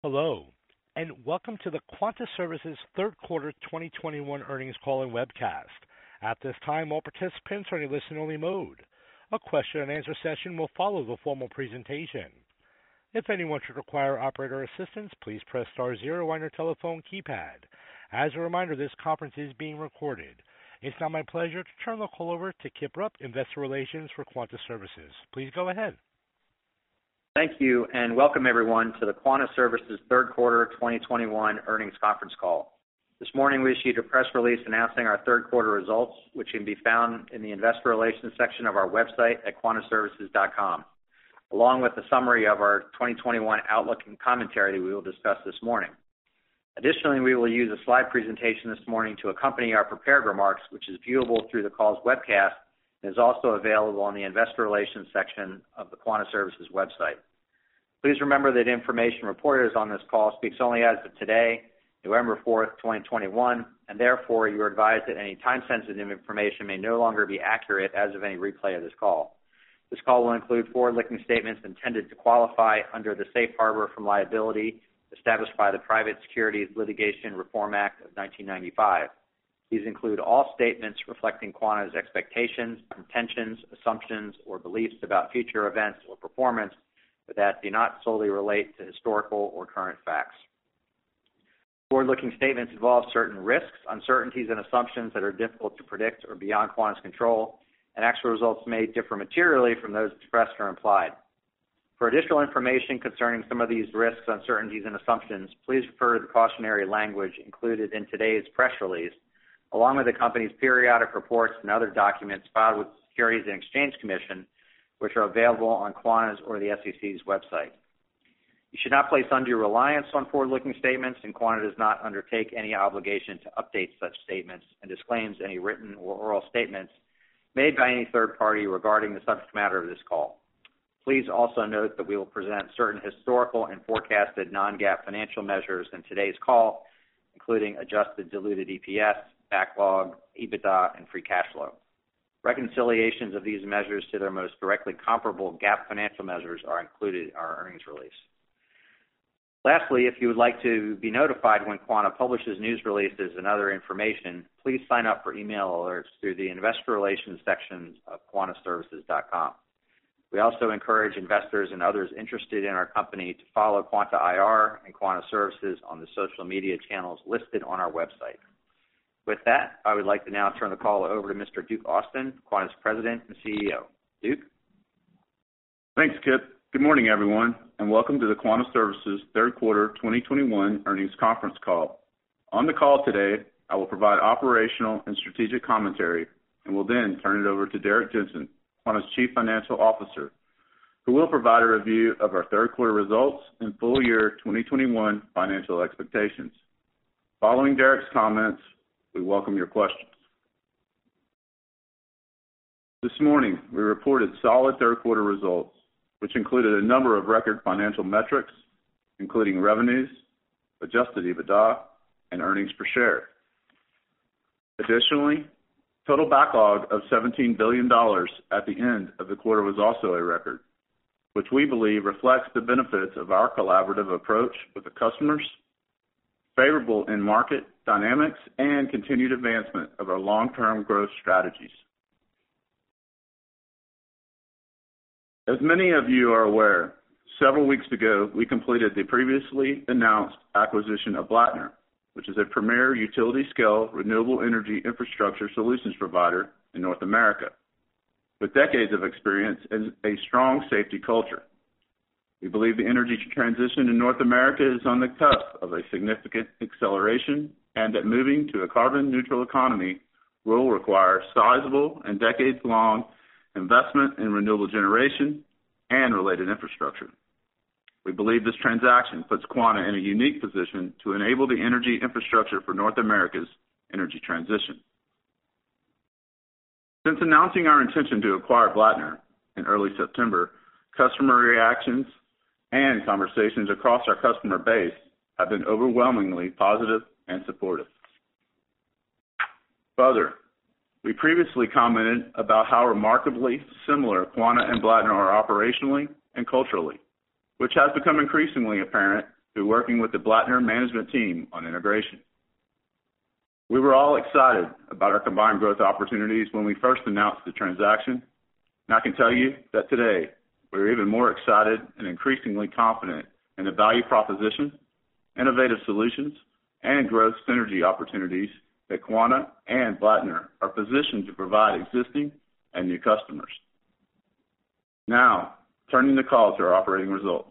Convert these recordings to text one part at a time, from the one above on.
Hello, and welcome to the Quanta Services third quarter 2021 earnings call and webcast. At this time, all participants are in listen-only mode. A question-and-answer session will follow the formal presentation. If anyone should require operator assistance, please press star zero on your telephone keypad. As a reminder, this conference is being recorded. It's now my pleasure to turn the call over to Kip Rupp, Investor Relations for Quanta Services. Please go ahead. Thank you, and welcome everyone to the Quanta Services third quarter 2021 earnings conference call. This morning we issued a press release announcing our third quarter results, which can be found in the Investor Relations section of our website at quantaservices.com, along with a summary of our 2021 outlook and commentary that we will discuss this morning. Additionally, we will use a slide presentation this morning to accompany our prepared remarks, which is viewable through the call's webcast and is also available on the Investor Relations section of the Quanta Services website. Please remember that information reported on this call speaks only as of today, November 4th, 2021, and therefore you are advised that any time-sensitive information may no longer be accurate as of any replay of this call. This call will include forward-looking statements intended to qualify under the safe harbor from liability established by the Private Securities Litigation Reform Act of 1995. These include all statements reflecting Quanta's expectations, intentions, assumptions, or beliefs about future events or performance, but that do not solely relate to historical or current facts. Forward-looking statements involve certain risks, uncertainties, and assumptions that are difficult to predict or beyond Quanta's control, and actual results may differ materially from those expressed or implied. For additional information concerning some of these risks, uncertainties, and assumptions, please refer to the cautionary language included in today's press release, along with the company's periodic reports and other documents filed with the Securities and Exchange Commission, which are available on Quanta's or the SEC's website. You should not place undue reliance on forward-looking statements, and Quanta does not undertake any obligation to update such statements and disclaims any written or oral statements made by any third party regarding the subject matter of this call. Please also note that we will present certain historical and forecasted non-GAAP financial measures in today's call, including adjusted diluted EPS, backlog, EBITDA, and free cash flow. Reconciliations of these measures to their most directly comparable GAAP financial measures are included in our earnings release. Lastly, if you would like to be notified when Quanta publishes news releases and other information, please sign up for email alerts through the Investor Relations section of quantaservices.com. We also encourage investors and others interested in our company to follow Quanta IR and Quanta Services on the social media channels listed on our website. With that, I would like to now turn the call over to Mr. Duke Austin, Quanta's President and CEO. Duke? Thanks, Kip. Good morning, everyone, and welcome to the Quanta Services third quarter 2021 earnings conference call. On the call today, I will provide operational and strategic commentary and will then turn it over to Derrick Jensen, Quanta's Chief Financial Officer, who will provide a review of our third quarter results and full year 2021 financial expectations. Following Derrick's comments, we welcome your questions. This morning, we reported solid third quarter results, which included a number of record financial metrics, including revenues, adjusted EBITDA, and earnings per share. Additionally, total backlog of $17 billion at the end of the quarter was also a record, which we believe reflects the benefits of our collaborative approach with the customers, favorable in market dynamics, and continued advancement of our long-term growth strategies. As many of you are aware, several weeks ago we completed the previously announced acquisition of Blattner, which is a premier utility-scale renewable energy infrastructure solutions provider in North America, with decades of experience and a strong safety culture. We believe the energy transition in North America is on the cusp of a significant acceleration and that moving to a carbon-neutral economy will require sizable and decades-long investment in renewable generation and related infrastructure. We believe this transaction puts Quanta in a unique position to enable the energy infrastructure for North America's energy transition. Since announcing our intention to acquire Blattner in early September, customer reactions and conversations across our customer base have been overwhelmingly positive and supportive. Further, we previously commented about how remarkably similar Quanta and Blattner are operationally and culturally, which has become increasingly apparent through working with the Blattner management team on integration. We were all excited about our combined growth opportunities when we first announced the transaction, and I can tell you that today we're even more excited and increasingly confident in the value proposition, innovative solutions, and growth synergy opportunities that Quanta and Blattner are positioned to provide existing and new customers. Now, turning the call to our operating results.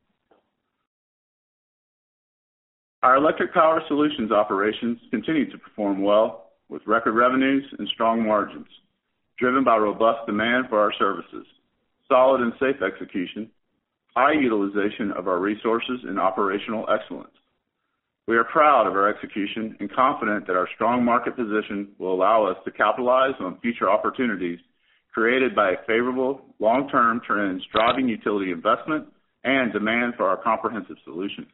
Our electric power solutions operations continue to perform well with record revenues and strong margins, driven by robust demand for our services, solid and safe execution, high utilization of our resources, and operational excellence. We are proud of our execution and confident that our strong market position will allow us to capitalize on future opportunities created by favorable long-term trends driving utility investment and demand for our comprehensive solutions.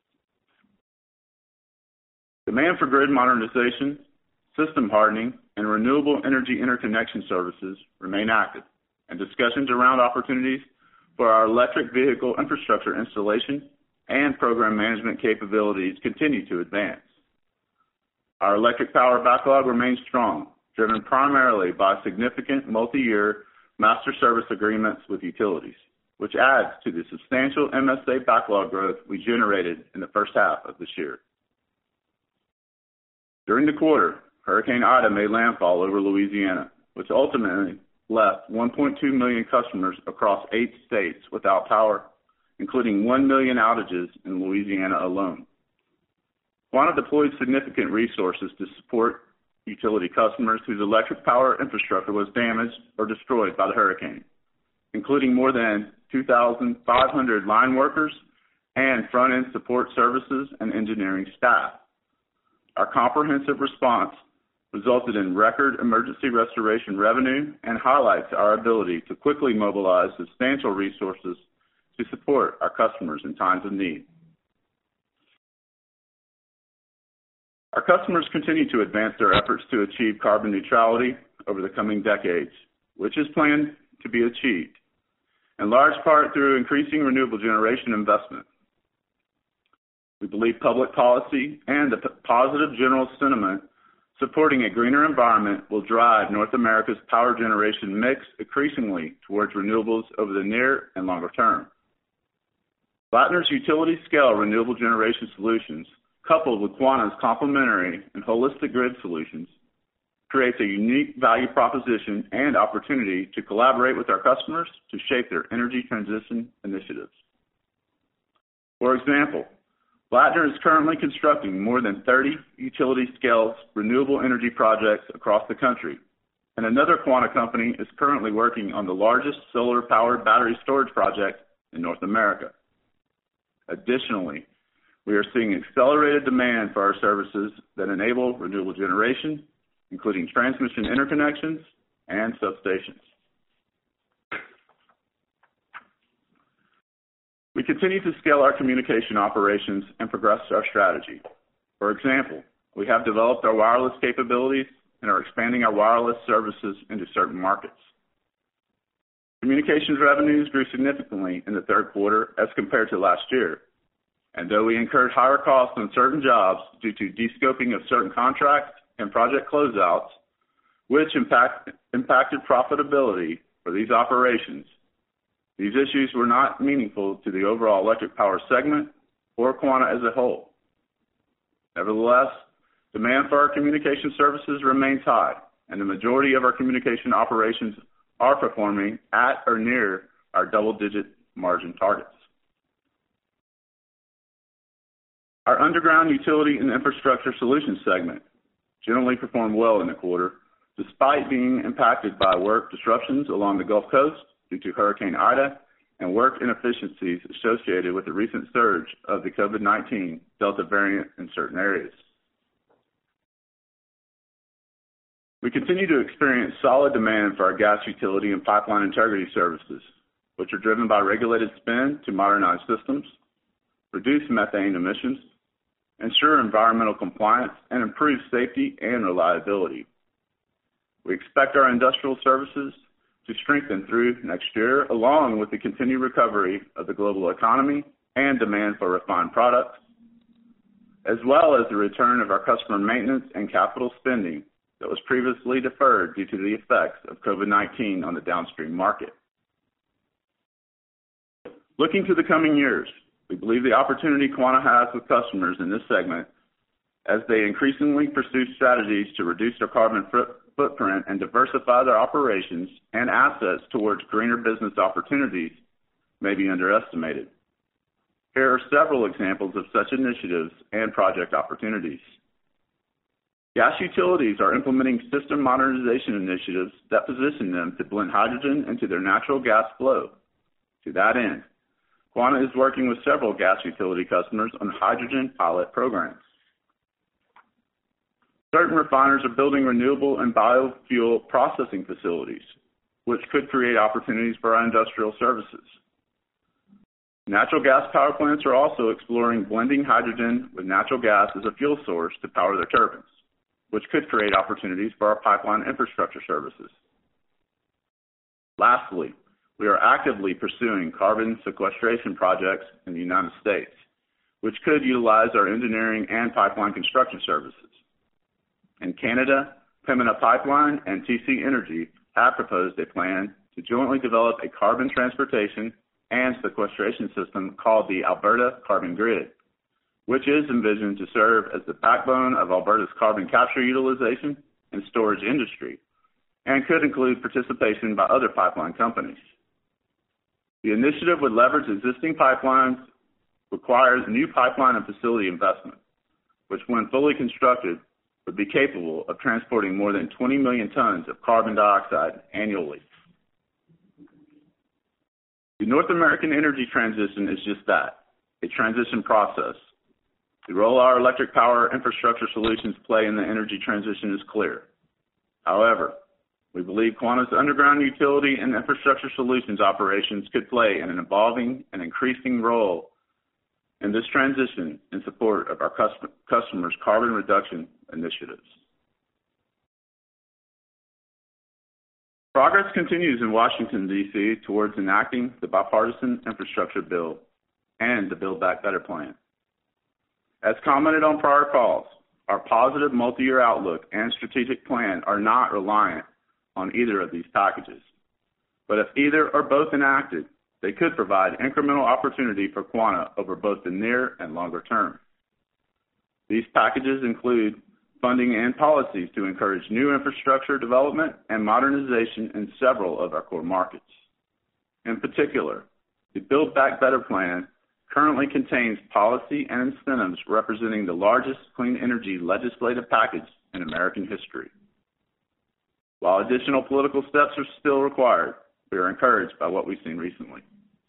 Demand for grid modernization, system hardening, and renewable energy interconnection services remain active, and discussions around opportunities for our electric vehicle infrastructure installation and program management capabilities continue to advance. Our electric power backlog remains strong, driven primarily by significant multi-year master service agreements with utilities, which adds to the substantial MSA backlog growth we generated in the first half of this year. During the quarter, Hurricane Ida made landfall over Louisiana, which ultimately left 1.2 million customers across 8 states without power, including 1 million outages in Louisiana alone. Quanta deployed significant resources to support utility customers whose electric power infrastructure was damaged or destroyed by the hurricane, including more than 2,500 line workers and front-end support services and engineering staff. Our comprehensive response resulted in record emergency restoration revenue and highlights our ability to quickly mobilize substantial resources to support our customers in times of need. Our customers continue to advance their efforts to achieve carbon neutrality over the coming decades, which is planned to be achieved, in large part through increasing renewable generation investment. We believe public policy and the positive general sentiment supporting a greener environment will drive North America's power generation mix increasingly towards renewables over the near and longer term. Blattner's utility-scale renewable generation solutions, coupled with Quanta's complementary and holistic grid solutions, creates a unique value proposition and opportunity to collaborate with our customers to shape their energy transition initiatives. For example, Blattner is currently constructing more than 30 utility-scale renewable energy projects across the country, and another Quanta company is currently working on the largest solar-powered battery storage project in North America. Additionally, we are seeing accelerated demand for our services that enable renewable generation, including transmission interconnections and substations. We continue to scale our communication operations and progress our strategy. For example, we have developed our wireless capabilities and are expanding our wireless services into certain markets. Communications revenues grew significantly in the third quarter as compared to last year, and though we incurred higher costs on certain jobs due to descoping of certain contracts and project closeouts, which impacted profitability for these operations, these issues were not meaningful to the overall electric power segment or Quanta as a whole. Nevertheless, demand for our communication services remains high, and the majority of our communication operations are performing at or near our double-digit margin targets. Our underground utility and infrastructure solutions segment generally performed well in the quarter, despite being impacted by work disruptions along the Gulf Coast due to Hurricane Ida and work inefficiencies associated with the recent surge of the COVID-19 Delta variant in certain areas. We continue to experience solid demand for our gas utility and pipeline integrity services, which are driven by regulated spend to modernize systems, reduce methane emissions, ensure environmental compliance, and improve safety and reliability. We expect our industrial services to strengthen through next year, along with the continued recovery of the global economy and demand for refined products, as well as the return of our customer maintenance and capital spending that was previously deferred due to the effects of COVID-19 on the downstream market. Looking to the coming years, we believe the opportunity Quanta has with customers in this segment as they increasingly pursue strategies to reduce their carbon footprint and diversify their operations and assets towards greener business opportunities may be underestimated. Here are several examples of such initiatives and project opportunities. Gas utilities are implementing system modernization initiatives that position them to blend hydrogen into their natural gas flow. To that end, Quanta is working with several gas utility customers on hydrogen pilot programs. Certain refiners are building renewable and biofuel processing facilities, which could create opportunities for our industrial services. Natural gas power plants are also exploring blending hydrogen with natural gas as a fuel source to power their turbines, which could create opportunities for our pipeline infrastructure services. Lastly, we are actively pursuing carbon sequestration projects in the United States, which could utilize our engineering and pipeline construction services. In Canada, Pembina Pipeline and TC Energy have proposed a plan to jointly develop a carbon transportation and sequestration system called the Alberta Carbon Grid, which is envisioned to serve as the backbone of Alberta's carbon capture utilization and storage industry, and could include participation by other pipeline companies. The initiative would leverage existing pipelines, requires new pipeline and facility investment, which when fully constructed would be capable of transporting more than 20 million tons of carbon dioxide annually. The North American energy transition is just that, a transition process. The role our electric power infrastructure solutions play in the energy transition is clear. However, we believe Quanta's underground utility and infrastructure solutions operations could play an evolving and increasing role in this transition in support of our customers' carbon reduction initiatives. Progress continues in Washington, D.C. towards enacting the bipartisan infrastructure bill and the Build Back Better plan. As commented on prior calls, our positive multi-year outlook and strategic plan are not reliant on either of these packages. But if either or both enacted, they could provide incremental opportunity for Quanta over both the near and longer term. These packages include funding and policies to encourage new infrastructure development and modernization in several of our core markets. In particular, the Build Back Better plan currently contains policy and incentives representing the largest clean energy legislative package in American history. While additional political steps are still required, we are encouraged by what we've seen recently.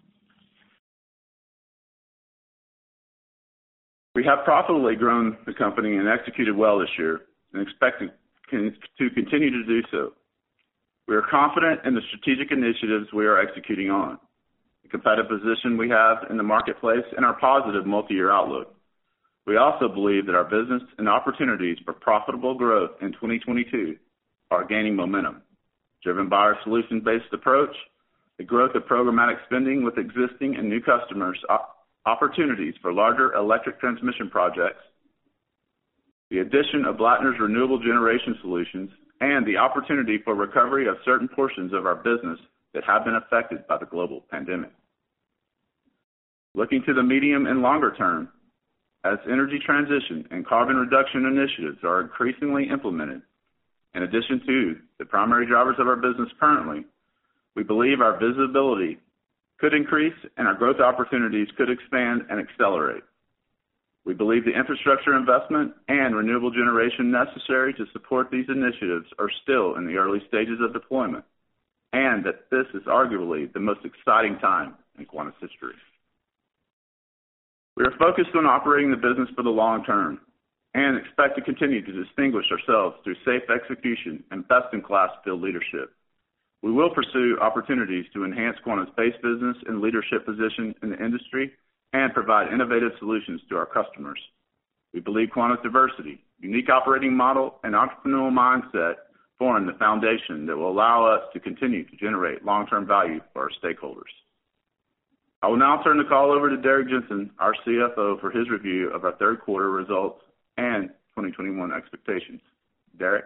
We have profitably grown the company and executed well this year and expect to continue to do so. We are confident in the strategic initiatives we are executing on, the competitive position we have in the marketplace, and our positive multi-year outlook. We also believe that our business and opportunities for profitable growth in 2022 are gaining momentum, driven by our solution-based approach, the growth of programmatic spending with existing and new customers, opportunities for larger electric transmission projects, the addition of Blattner's renewable generation solutions, and the opportunity for recovery of certain portions of our business that have been affected by the global pandemic. Looking to the medium and longer term, as energy transition and carbon reduction initiatives are increasingly implemented, in addition to the primary drivers of our business currently, we believe our visibility could increase and our growth opportunities could expand and accelerate. We believe the infrastructure investment and renewable generation necessary to support these initiatives are still in the early stages of deployment, and that this is arguably the most exciting time in Quanta's history. We are focused on operating the business for the long term and expect to continue to distinguish ourselves through safe execution and best-in-class field leadership. We will pursue opportunities to enhance Quanta's base business and leadership position in the industry and provide innovative solutions to our customers. We believe Quanta's diversity, unique operating model, and entrepreneurial mindset form the foundation that will allow us to continue to generate long-term value for our stakeholders. I will now turn the call over to Derrick Jensen, our CFO, for his review of our third quarter results and 2021 expectations. Derrick?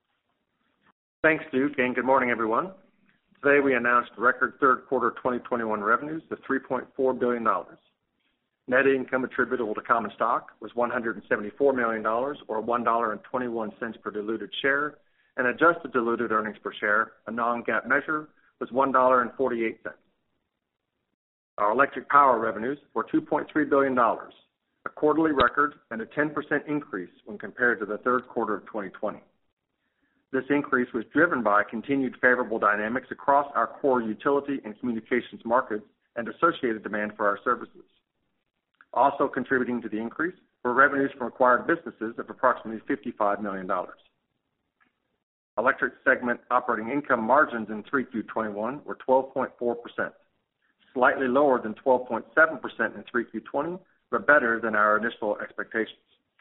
Thanks, Duke, and good morning, everyone. Today we announced record third quarter 2021 revenues of $3.4 billion. Net income attributable to common stock was $174 million, or $1.21 per diluted share, and adjusted diluted earnings per share, a non-GAAP measure, was $1.48. Our electric power revenues were $2.3 billion, a quarterly record and a 10% increase when compared to the third quarter of 2020. This increase was driven by continued favorable dynamics across our core utility and communications markets and associated demand for our services. Also contributing to the increase were revenues from acquired businesses of approximately $55 million. Electric segment operating income margins in 3Q21 were 12.4%, slightly lower than 12.7% in 3Q20, but better than our initial expectations.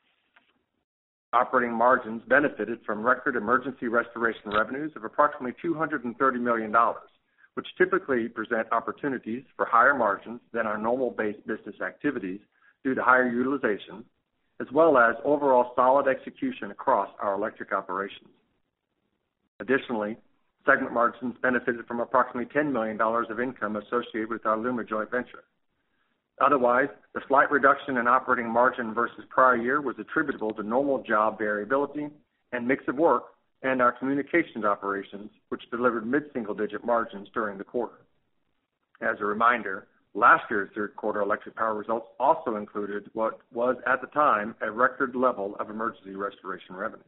Operating margins benefited from record emergency restoration revenues of approximately $230 million, which typically present opportunities for higher margins than our normal base business activities due to higher utilization, as well as overall solid execution across our electric operations. Additionally, segment margins benefited from approximately $10 million of income associated with our LUMA joint venture. Otherwise, the slight reduction in operating margin versus prior year was attributable to normal job variability and mix of work and our communications operations, which delivered mid-single-digit margins during the quarter. As a reminder, last year's third quarter electric power results also included what was at the time a record level of emergency restoration revenues.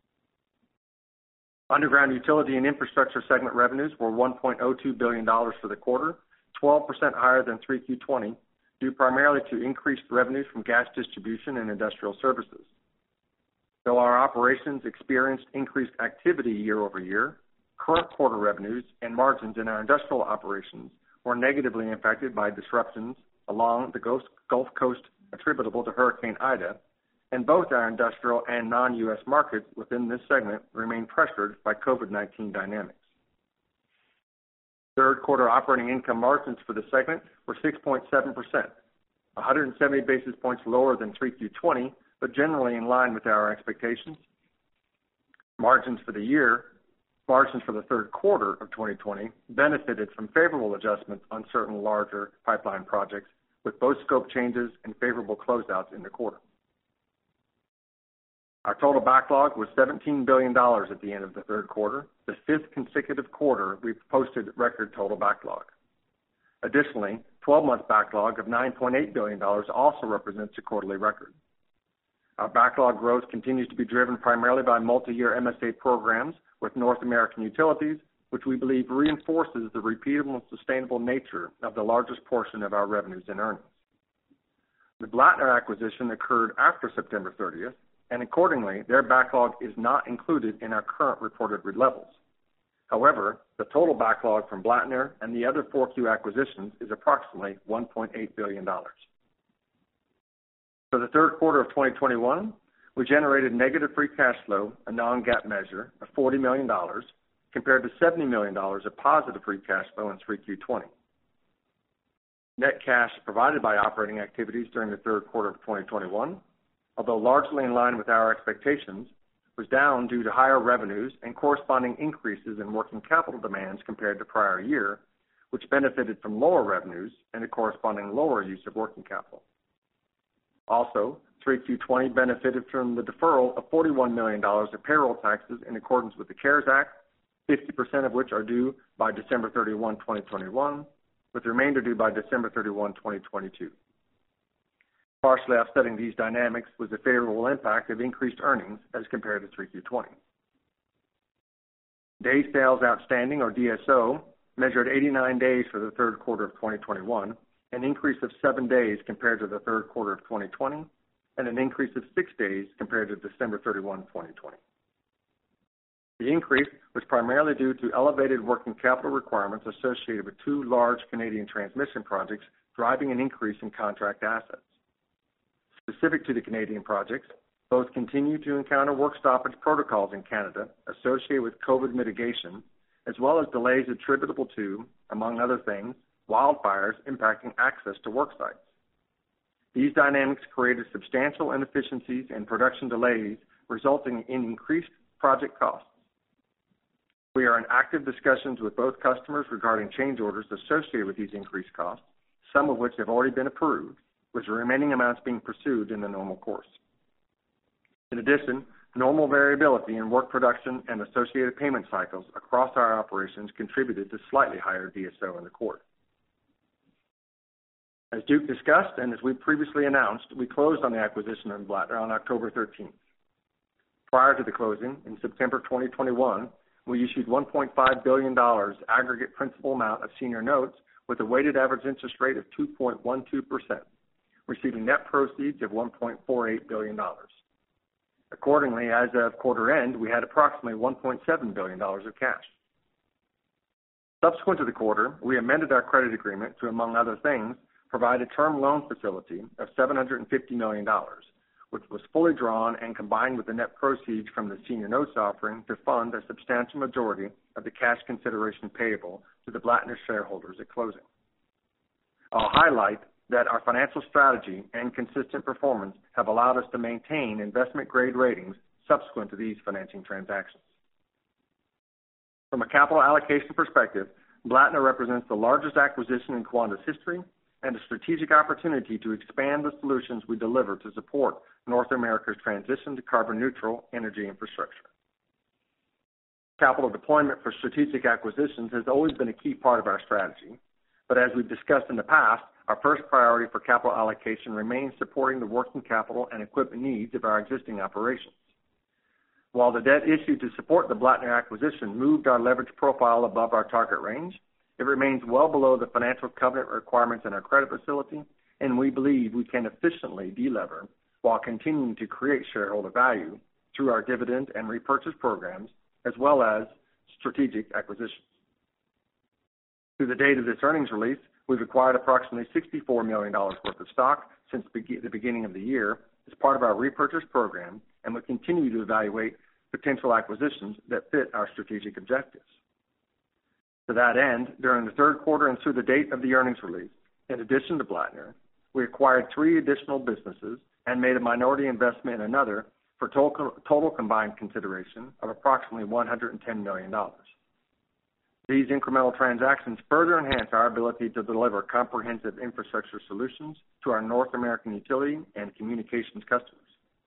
Underground utility and infrastructure segment revenues were $1.02 billion for the quarter, 12% higher than 3Q20, due primarily to increased revenues from gas distribution and industrial services. Though our operations experienced increased activity year over year, current quarter revenues and margins in our industrial operations were negatively impacted by disruptions along the Gulf Coast attributable to Hurricane Ida, and both our industrial and non-U.S. markets within this segment remain pressured by COVID-19 dynamics. Third quarter operating income margins for the segment were 6.7%, 170 basis points lower than 3Q20, but generally in line with our expectations. Margins for the third quarter of 2020 benefited from favorable adjustments on certain larger pipeline projects, with both scope changes and favorable closeouts in the quarter. Our total backlog was $17 billion at the end of the third quarter, the fifth consecutive quarter we've posted record total backlog. Additionally, 12-month backlog of $9.8 billion also represents a quarterly record. Our backlog growth continues to be driven primarily by multi-year MSA programs with North American utilities, which we believe reinforces the repeatable and sustainable nature of the largest portion of our revenues and earnings. The Blattner acquisition occurred after September 30th, and accordingly, their backlog is not included in our current reported levels. However, the total backlog from Blattner and the other 4Q acquisitions is approximately $1.8 billion. For the third quarter of 2021, we generated negative free cash flow, a non-GAAP measure, of $40 million, compared to $70 million of positive free cash flow in 3Q20. Net cash provided by operating activities during the third quarter of 2021, although largely in line with our expectations, was down due to higher revenues and corresponding increases in working capital demands compared to prior year, which benefited from lower revenues and a corresponding lower use of working capital. Also, 3Q20 benefited from the deferral of $41 million of payroll taxes in accordance with the CARES Act, 50% of which are due by December 31, 2021, with the remainder due by December 31, 2022. Partially offsetting these dynamics was the favorable impact of increased earnings as compared to 3Q20. Days Sales Outstanding, or DSO, measured 89 days for the third quarter of 2021, an increase of 7 days compared to the third quarter of 2020, and an increase of 6 days compared to December 31, 2020. The increase was primarily due to elevated working capital requirements associated with 2 large Canadian transmission projects driving an increase in contract assets. Specific to the Canadian projects, both continue to encounter work stoppage protocols in Canada associated with COVID mitigation, as well as delays attributable to, among other things, wildfires impacting access to work sites. These dynamics created substantial inefficiencies and production delays, resulting in increased project costs. We are in active discussions with both customers regarding change orders associated with these increased costs, some of which have already been approved, with the remaining amounts being pursued in the normal course. In addition, normal variability in work production and associated payment cycles across our operations contributed to slightly higher DSO in the quarter. As Duke discussed, and as we previously announced, we closed on the acquisition of Blattner on October 13th. Prior to the closing, in September 2021, we issued $1.5 billion aggregate principal amount of senior notes with a weighted average interest rate of 2.12%, receiving net proceeds of $1.48 billion. Accordingly, as of quarter end, we had approximately $1.7 billion of cash. Subsequent to the quarter, we amended our credit agreement to, among other things, provide a term loan facility of $750 million, which was fully drawn and combined with the net proceeds from the senior notes offering to fund a substantial majority of the cash consideration payable to the Blattner shareholders at closing. I'll highlight that our financial strategy and consistent performance have allowed us to maintain investment-grade ratings subsequent to these financing transactions. From a capital allocation perspective, Blattner represents the largest acquisition in Quanta's history and a strategic opportunity to expand the solutions we deliver to support North America's transition to carbon-neutral energy infrastructure. Capital deployment for strategic acquisitions has always been a key part of our strategy, but as we've discussed in the past, our first priority for capital allocation remains supporting the working capital and equipment needs of our existing operations. While the debt issued to support the Blattner acquisition moved our leverage profile above our target range, it remains well below the financial covenant requirements in our credit facility, and we believe we can efficiently delever while continuing to create shareholder value through our dividend and repurchase programs, as well as strategic acquisitions. Through the date of this earnings release, we've acquired approximately $64 million worth of stock since the beginning of the year as part of our repurchase program, and we continue to evaluate potential acquisitions that fit our strategic objectives. To that end, during the third quarter and through the date of the earnings release, in addition to Blattner, we acquired 3 additional businesses and made a minority investment in another for total combined consideration of approximately $110 million. These incremental transactions further enhance our ability to deliver comprehensive infrastructure solutions to our North American utility and communications customers.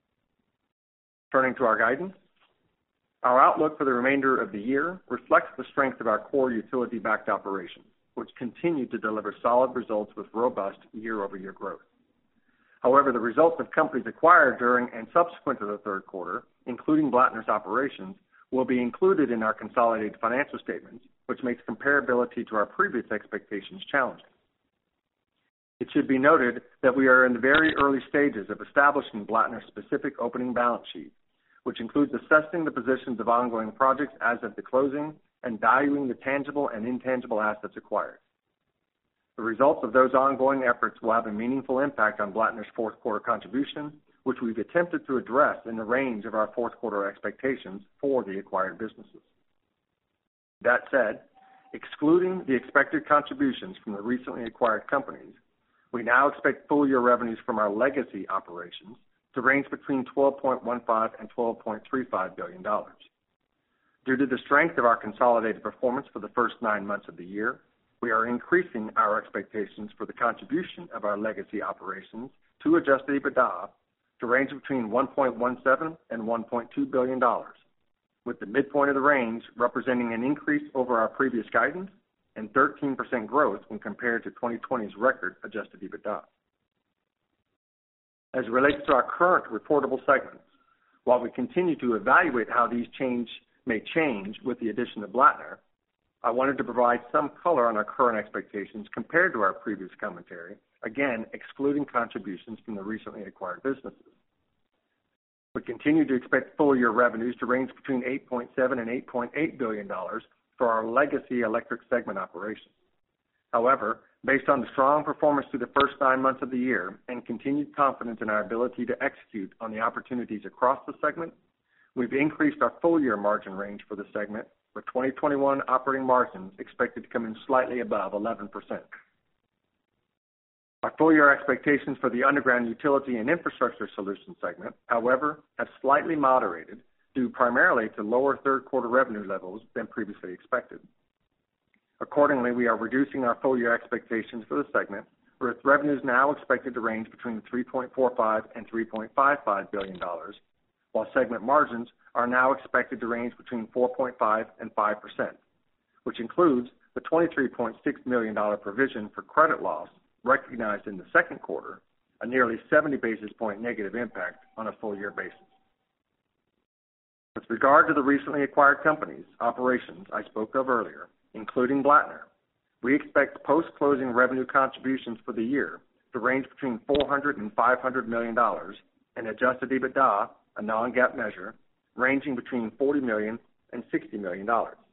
Turning to our guidance, our outlook for the remainder of the year reflects the strength of our core utility-backed operations, which continue to deliver solid results with robust year-over-year growth. However, the results of companies acquired during and subsequent to the third quarter, including Blattner's operations, will be included in our consolidated financial statements, which makes comparability to our previous expectations challenging. It should be noted that we are in the very early stages of establishing Blattner's specific opening balance sheet, which includes assessing the positions of ongoing projects as of the closing and valuing the tangible and intangible assets acquired. The results of those ongoing efforts will have a meaningful impact on Blattner's fourth quarter contribution, which we've attempted to address in the range of our fourth quarter expectations for the acquired businesses. That said, excluding the expected contributions from the recently acquired companies, we now expect full-year revenues from our legacy operations to range between $12.15 and $12.35 billion. Due to the strength of our consolidated performance for the first 9 months of the year, we are increasing our expectations for the contribution of our legacy operations to adjusted EBITDA to range between $1.17 and $1.2 billion, with the midpoint of the range representing an increase over our previous guidance and 13% growth when compared to 2020's record adjusted EBITDA. As it relates to our current reportable segments, while we continue to evaluate how these may change with the addition of Blattner, I wanted to provide some color on our current expectations compared to our previous commentary, again excluding contributions from the recently acquired businesses. We continue to expect full-year revenues to range between $8.7 and $8.8 billion for our legacy electric segment operations. However, based on the strong performance through the first 9 months of the year and continued confidence in our ability to execute on the opportunities across the segment, we've increased our full-year margin range for the segment, with 2021 operating margins expected to come in slightly above 11%. Our full-year expectations for the Underground Utility and Infrastructure Solutions segment, however, have slightly moderated due primarily to lower third-quarter revenue levels than previously expected. Accordingly, we are reducing our full-year expectations for the segment, with revenues now expected to range between $3.45 and $3.55 billion, while segment margins are now expected to range between 4.5% and 5%, which includes the $23.6 million provision for credit loss recognized in the second quarter, a nearly 70 basis point negative impact on a full-year basis. With regard to the recently acquired companies' operations I spoke of earlier, including Blattner, we expect post-closing revenue contributions for the year to range between $400 and $500 million and adjusted EBITDA, a non-GAAP measure, ranging between $40 million and $60 million.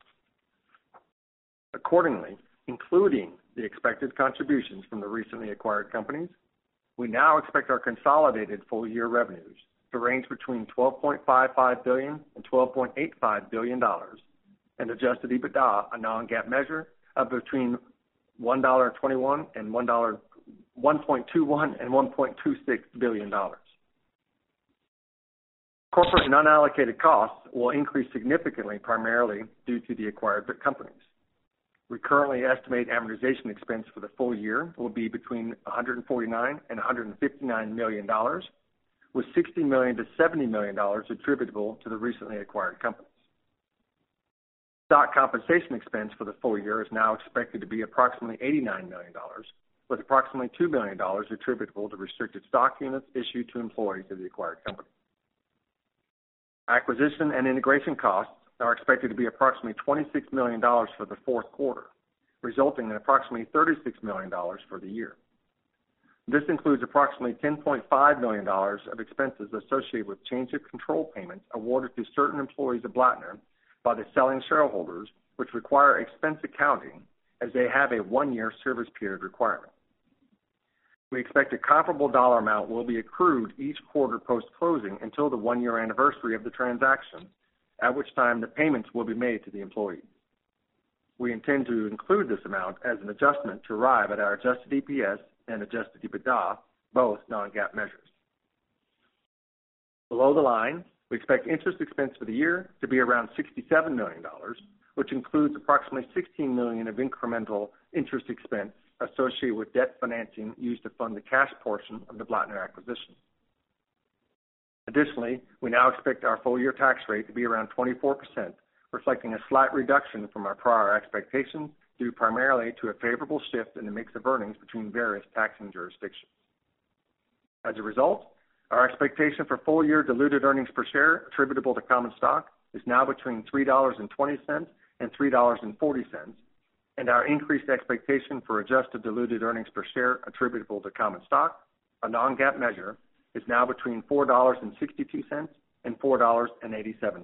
Accordingly, including the expected contributions from the recently acquired companies, we now expect our consolidated full-year revenues to range between $12.55 billion and $12.85 billion and adjusted EBITDA, a non-GAAP measure, of between $1.21 and $1.21 and $1.26 billion. Corporate and unallocated costs will increase significantly, primarily due to the acquired companies. We currently estimate amortization expense for the full year will be between $149 and $159 million, with $60 million to $70 million attributable to the recently acquired companies. Stock compensation expense for the full year is now expected to be approximately $89 million, with approximately $2 million attributable to restricted stock units issued to employees of the acquired company. Acquisition and integration costs are expected to be approximately $26 million for the fourth quarter, resulting in approximately $36 million for the year. This includes approximately $10.5 million of expenses associated with change of control payments awarded to certain employees of Blattner by the selling shareholders, which require expense accounting as they have a one-year service period requirement. We expect a comparable dollar amount will be accrued each quarter post-closing until the one-year anniversary of the transaction, at which time the payments will be made to the employees. We intend to include this amount as an adjustment to arrive at our adjusted EPS and adjusted EBITDA, both non-GAAP measures. Below the line, we expect interest expense for the year to be around $67 million, which includes approximately $16 million of incremental interest expense associated with debt financing used to fund the cash portion of the Blattner acquisition. Additionally, we now expect our full-year tax rate to be around 24%, reflecting a slight reduction from our prior expectations due primarily to a favorable shift in the mix of earnings between various taxing jurisdictions. As a result, our expectation for full-year diluted earnings per share attributable to common stock is now between $3.20 and $3.40, and our increased expectation for adjusted diluted earnings per share attributable to common stock, a non-GAAP measure, is now between $4.62 and $4.87.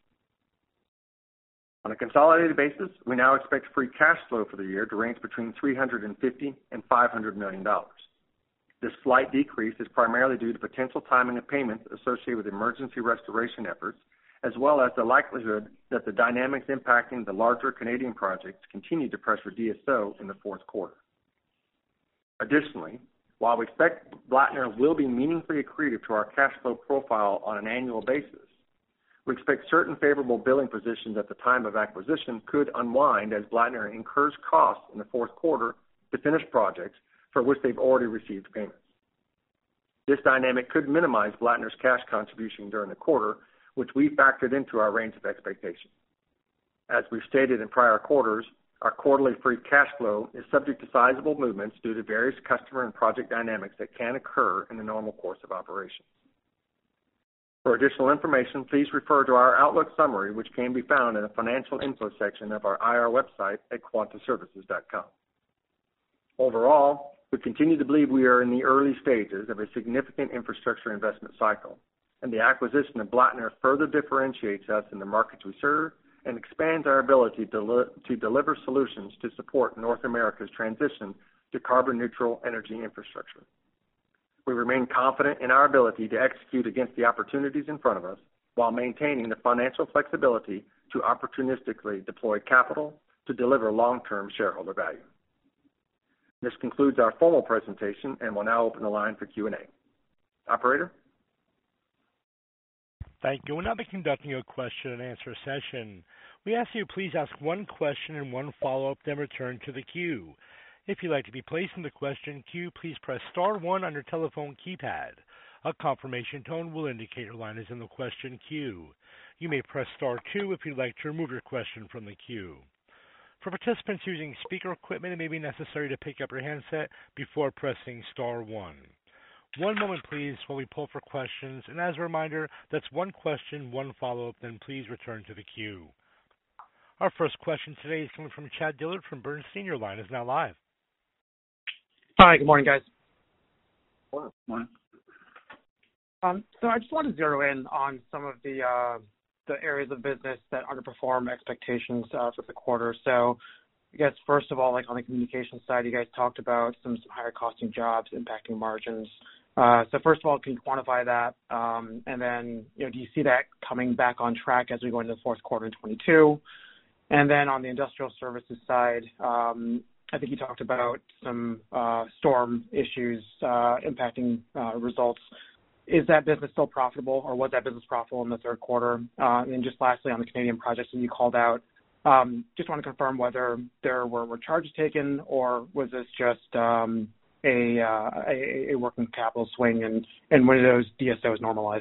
On a consolidated basis, we now expect free cash flow for the year to range between $350 and $500 million. This slight decrease is primarily due to potential timing of payments associated with emergency restoration efforts, as well as the likelihood that the dynamics impacting the larger Canadian projects continue to pressure DSO in the fourth quarter. Additionally, while we expect Blattner will be meaningfully accretive to our cash flow profile on an annual basis, we expect certain favorable billing positions at the time of acquisition could unwind as Blattner incurs costs in the fourth quarter to finish projects for which they've already received payments. This dynamic could minimize Blattner's cash contribution during the quarter, which we factored into our range of expectations. As we've stated in prior quarters, our quarterly free cash flow is subject to sizable movements due to various customer and project dynamics that can occur in the normal course of operations. For additional information, please refer to our Outlook summary, which can be found in the financial info section of our IR website at quantaservices.com. Overall, we continue to believe we are in the early stages of a significant infrastructure investment cycle, and the acquisition of Blattner further differentiates us in the markets we serve and expands our ability to deliver solutions to support North America's transition to carbon-neutral energy infrastructure. We remain confident in our ability to execute against the opportunities in front of us while maintaining the financial flexibility to opportunistically deploy capital to deliver long-term shareholder value. This concludes our formal presentation, and we'll now open the line for Q&A. Operator? Thank you. We'll now be conducting a question and answer session. We ask you please ask one question and one follow-up, then return to the queue. If you'd like to be placed in the question queue, please press star one on your telephone keypad. A confirmation tone will indicate your line is in the question queue. You may press star two if you'd like to remove your question from the queue. For participants using speaker equipment, it may be necessary to pick up your handset before pressing star one. One moment, please, while we pull for questions. And as a reminder, that's one question, one follow-up, then please return to the queue. Our first question today is coming from Chad Dillard from Bernstein. Your line is now live. Hi, good morning, guys. Good morning. So I just want to zero in on some of the areas of business that underperform expectations for the quarter. So I guess, first of all, like on the communication side, you guys talked about some higher costing jobs impacting margins. So first of all, can you quantify that? And then, do you see that coming back on track as we go into the fourth quarter in 22? And then on the industrial services side, I think you talked about some storm issues impacting results. Is that business still profitable, or was that business profitable in the third quarter? And just lastly, on the Canadian projects that you called out, just want to confirm whether there were charges taken, or was this just a working capital swing, and when do those DSOs normalize?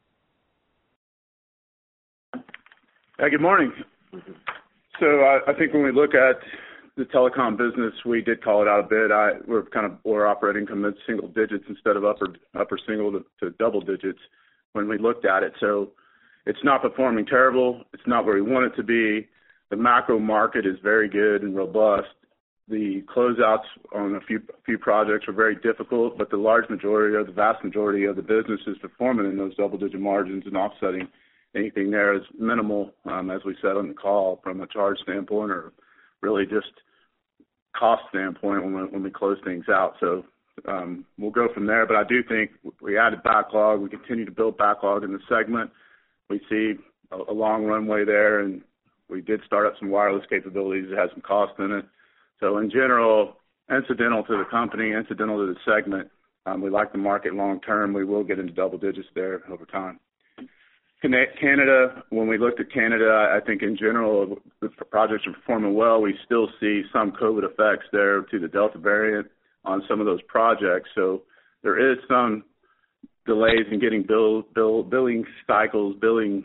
Good morning. So I think when we look at the telecom business, we did call it out a bit. We're operating to mid-single digits instead of upper single to double digits when we looked at it. So it's not performing terrible. It's not where we want it to be. The macro market is very good and robust. The closeouts on a few projects are very difficult, but the vast majority of the business is performing in those double-digit margins, and offsetting anything there is minimal, as we said on the call, from a charge standpoint or really just cost standpoint when we close things out. So we'll go from there. But I do think we added backlog. We continue to build backlog in the segment. We see a long runway there, and we did start up some wireless capabilities that has some cost in it. So in general, incidental to the company, incidental to the segment, we like the market long term. We will get into double digits there over time. Canada, when we looked at Canada, I think in general the projects are performing well. We still see some COVID effects there to the Delta variant on some of those projects. So there is some delays in getting billing cycles, billing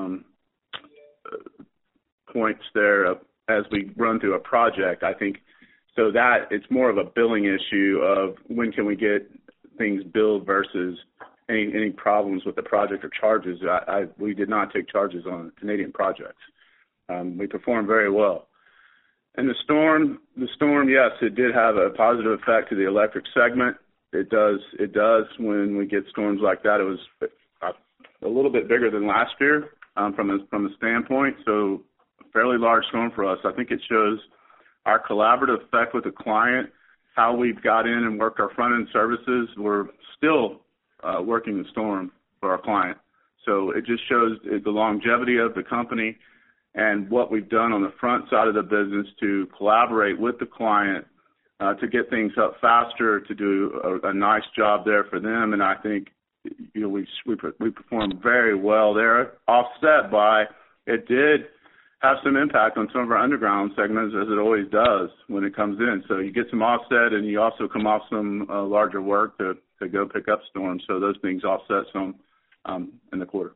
points there as we run through a project. I think so that it's more of a billing issue of when can we get things billed versus any problems with the project or charges. We did not take charges on Canadian projects. We performed very well. And the storm, yes, it did have a positive effect to the electric segment. It does when we get storms like that. It was a little bit bigger than last year from a standpoint. So a fairly large storm for us. I think it shows our collaborative effect with the client, how we've got in and worked our front-end services. We're still working the storm for our client. So it just shows the longevity of the company and what we've done on the front side of the business to collaborate with the client to get things up faster, to do a nice job there for them. And I think we performed very well there, offset by it did have some impact on some of our underground segments, as it always does when it comes in. So you get some offset, and you also come off some larger work to go pick up storms. So those things offset some in the quarter.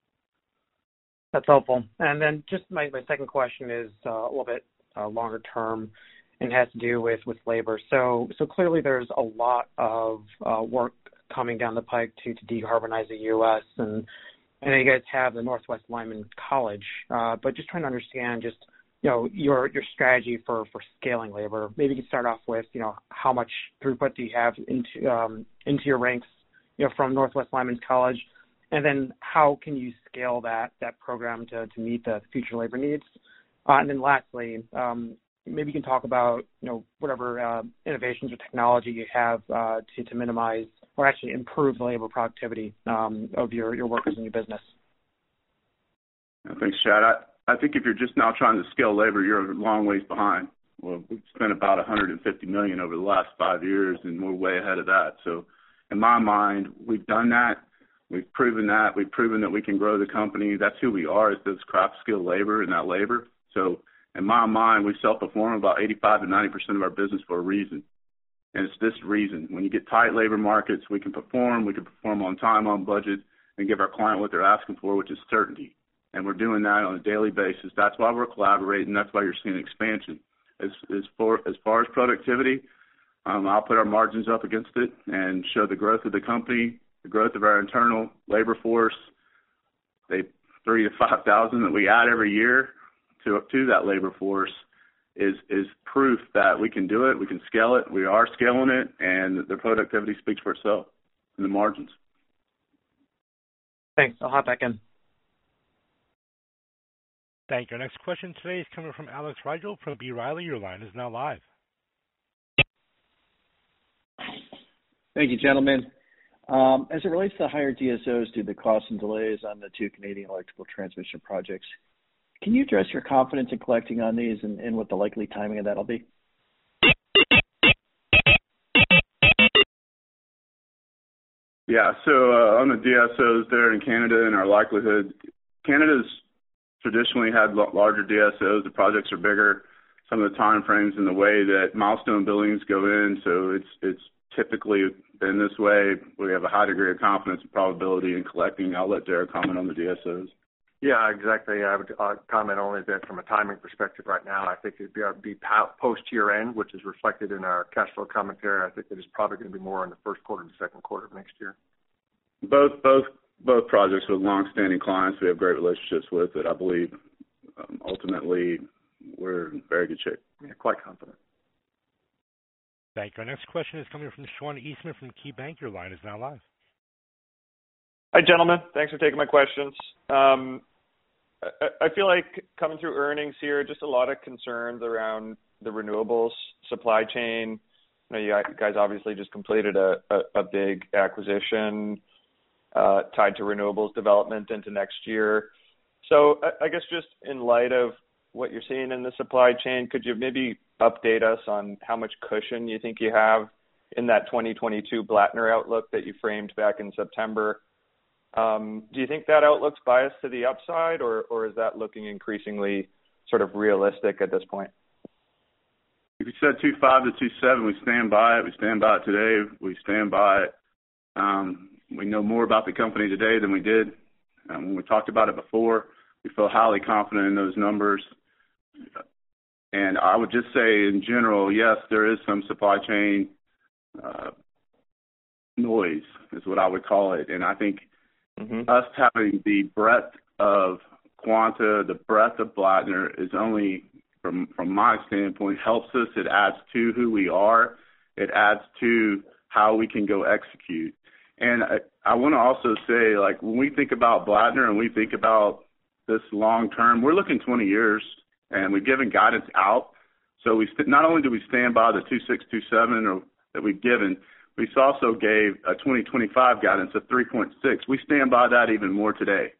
That's helpful. And then just my second question is a little bit longer term and has to do with labor. So clearly there's a lot of work coming down the pike to decarbonize the U.S. And I know you guys have the Northwest Lineman College, but just trying to understand just, your strategy for scaling labor. Maybe you can start off with, how much throughput do you have into your ranks, from Northwest Lineman College, and then how can you scale that program to meet the future labor needs? And then lastly, maybe you can talk about, whatever innovations or technology you have to minimize or actually improve the labor productivity of your workers in your business. Thanks, Chad. I think if you're just now trying to scale labor, you're a long ways behind. Well, we've spent about $150 million over the last 5 years, and we're way ahead of that. So in my mind, we've done that. We've proven that. We've proven that we can grow the company. That's who we are, is this craft skill labor and that labor. So in my mind, we self-perform about 85 to 90% of our business for a reason. And it's this reason. When you get tight labor markets, we can perform on time, on budget, and give our client what they're asking for, which is certainty. And we're doing that on a daily basis. That's why we're collaborating. That's why you're seeing expansion. As far as productivity, I'll put our margins up against it and show the growth of the company, the growth of our internal labor force, the 3,000 to 5,000 that we add every year to that labor force is proof that we can do it, we can scale it, we are scaling it, and the productivity speaks for itself in the margins. Thanks. I'll hop back in. Thank you. Our next question today is coming from Alex Rigel from B. Riley. Your line is now live. Thank you, gentlemen. As it relates to higher DSOs due to the costs and delays on the 2 Canadian electrical transmission projects, can you address your confidence in collecting on these and what the likely timing of that will be? Yeah, so on the DSOs there in Canada and our likelihood, Canada's traditionally had larger DSOs. The projects are bigger. Some of the time frames and the way that milestone billings go in, so it's typically been this way. We have a high degree of confidence and probability in collecting. I'll let Derek comment on the DSOs. Yeah, exactly. I would comment only that from a timing perspective right now, I think it'd be post year end, which is reflected in our cash flow commentary. I think it is probably going to be more in the first quarter and second quarter of next year. Both projects with long-standing clients we have great relationships with that I believe ultimately we're in very good shape. Yeah, quite confident. Thank you. Our next question is coming from Sean Eastman from KeyBank. Your line is now live. Hi, gentlemen. Thanks for taking my questions. I feel like coming through earnings here, just a lot of concerns around the renewables supply chain. You know, you guys obviously just completed a big acquisition tied to renewables development into next year. So I guess just in light of what you're seeing in the supply chain, could you maybe update us on how much cushion you think you have in that 2022 Blattner outlook that you framed back in September? Do you think that outlook's biased to the upside, or is that looking increasingly sort of realistic at this point? If you said 2.5 to 2.7, we stand by it. We stand by it today. We stand by it. We know more about the company today than we did when we talked about it before. We feel highly confident in those numbers. And I would just say in general, yes, there is some supply chain noise is what I would call it. And I think us having the breadth of Quanta, the breadth of Blattner is only, from my standpoint, helps us. It adds to who we are. It adds to how we can go execute. And I want to also say, like, when we think about Blattner and we think about this long term, we're looking 20 years, and we've given guidance out. So we not only do we stand by the 2.6, 2.7 that we've given, we also gave a 2025 guidance of 3.6. We stand by that even more today.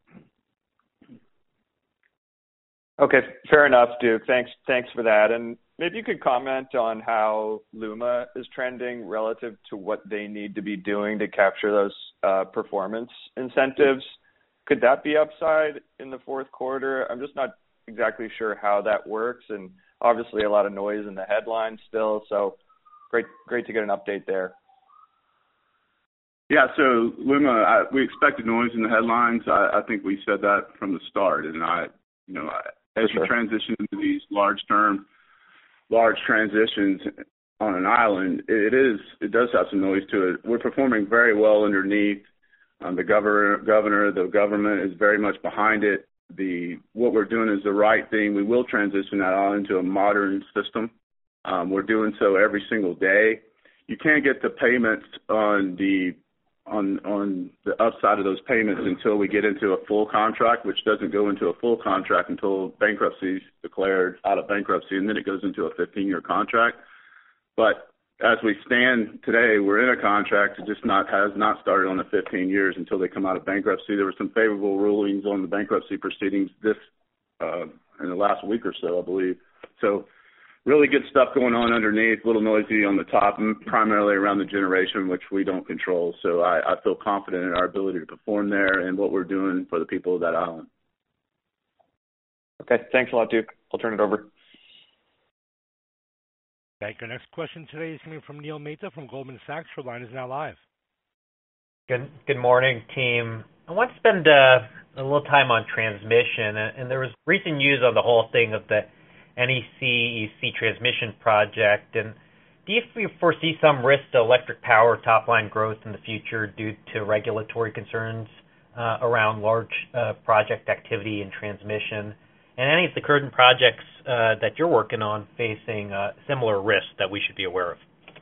Okay, fair enough, Duke. Thanks for that. And maybe you could comment on how LUMA is trending relative to what they need to be doing to capture those performance incentives. Could that be upside in the fourth quarter? I'm just not exactly sure how that works, and obviously a lot of noise in the headlines still. So great to get an update there. Yeah, so LUMA, we expected noise in the headlines. I think we said that from the start, and as you transition into these large transitions on an island, it does have some noise to it. We're performing very well underneath. The governor, the government is very much behind it. What we're doing is the right thing. We will transition that all into a modern system. We're doing so every single day. You can't get the payments on the upside of those payments until we get into a full contract, which doesn't go into a full contract until bankruptcy is declared out of bankruptcy, and then it goes into a 15-year contract. But as we stand today, we're in a contract. It just has not started on the 15 years until they come out of bankruptcy. There were some favorable rulings on the bankruptcy proceedings in the last week or so, I believe. So really good stuff going on underneath, a little noisy on the top, and primarily around the generation, which we don't control. So I feel confident in our ability to perform there and what we're doing for the people of that island. Okay, thanks a lot, Duke. I'll turn it over. Thank you. Next question today is coming from Neil Mehta from Goldman Sachs. Your line is now live. Good morning, team. I want to spend a little time on transmission, and there was recent news on the whole thing of the NECEC transmission project. And do you foresee some risk to electric power top-line growth in the future due to regulatory concerns around large project activity and transmission? And any of the current projects that you're working on facing similar risks that we should be aware of?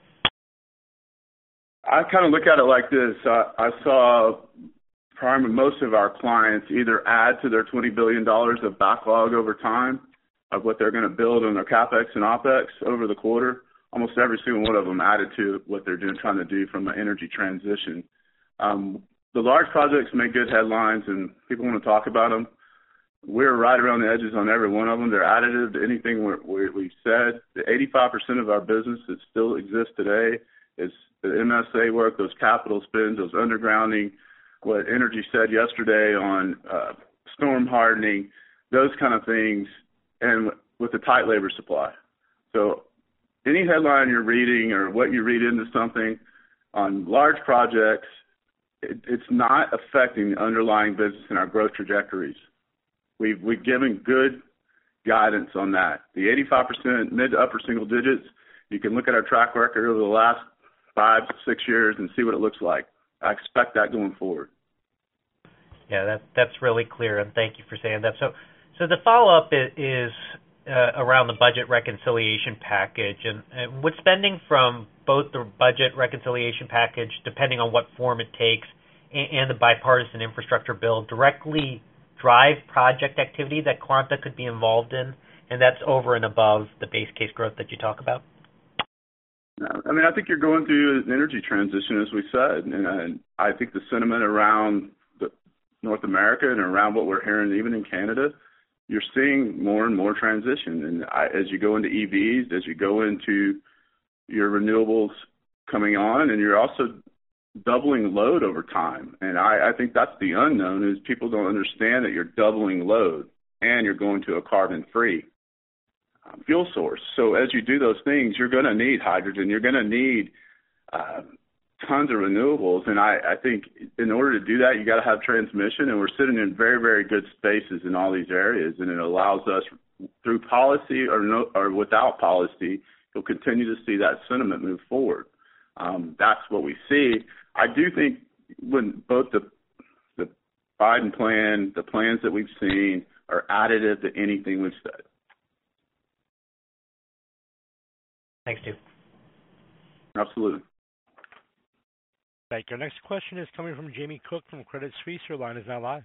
I kind of look at it like this. I saw most of our clients either add to their $20 billion of backlog over time of what they're going to build on their CapEx and OpEx over the quarter. Almost every single one of them added to what they're trying to do from an energy transition. The large projects make good headlines, and people want to talk about them. We're right around the edges on every one of them. They're additive to anything we've said. The 85% of our business that still exists today is the MSA work, those capital spends, those undergrounding, what Energy said yesterday on storm hardening, those kind of things, and with the tight labor supply. So any headline you're reading or what you read into something on large projects, it's not affecting the underlying business and our growth trajectories. We've given good guidance on that. The 85% mid to upper single digits, you can look at our track record over the last 5 to 6 years and see what it looks like. I expect that going forward. Yeah, that's really clear, and thank you for saying that. So the follow-up is around the budget reconciliation package, and would spending from both the budget reconciliation package, depending on what form it takes, and the bipartisan infrastructure bill directly drive project activity that Quanta could be involved in, and that's over and above the base case growth that you talk about? I mean, I think you're going through an energy transition, as we said, and I think the sentiment around North America and around what we're hearing even in Canada, you're seeing more and more transition. And as you go into EVs, as you go into your renewables coming on, and you're also doubling load over time. And I think that's the unknown, is people don't understand that you're doubling load and you're going to a carbon-free fuel source. So as you do those things, you're going to need hydrogen. You're going to need tons of renewables. And I think in order to do that, you got to have transmission. And we're sitting in very, very good spaces in all these areas. And it allows us, through policy or without policy, you'll continue to see that sentiment move forward. That's what we see. I do think when both the Biden plan, the plans that we've seen, are additive to anything we've said. Thanks, Stu. Absolutely. Thank you. Our next question is coming from Jamie Cook from Credit Suisse. Your line is now live.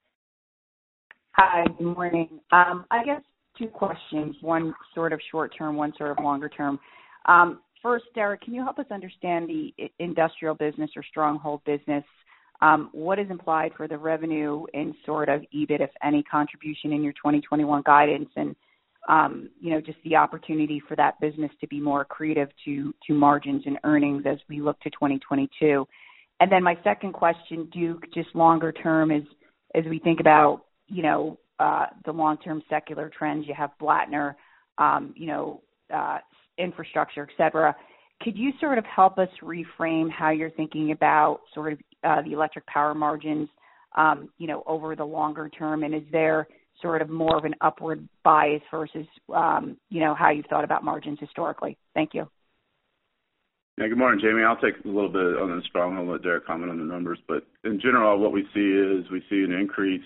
Hi, good morning. I guess 2 questions, one sort of short-term, one sort of longer-term. First, Derek, can you help us understand the industrial business or stronghold business? What is implied for the revenue and sort of EBIT, if any, contribution in your 2021 guidance, and just the opportunity for that business to be more accretive to margins and earnings as we look to 2022? And then my second question, Duke, just longer term, is as we think about the long-term secular trends, you have Blattner, infrastructure, et cetera. Could you sort of help us reframe how you're thinking about sort of the electric power margins, over the longer term? And is there sort of more of an upward bias versus, how you've thought about margins historically? Thank you. Yeah, good morning, Jamie. I'll take a little bit on the stronghold and let Derek comment on the numbers. But in general, what we see an increase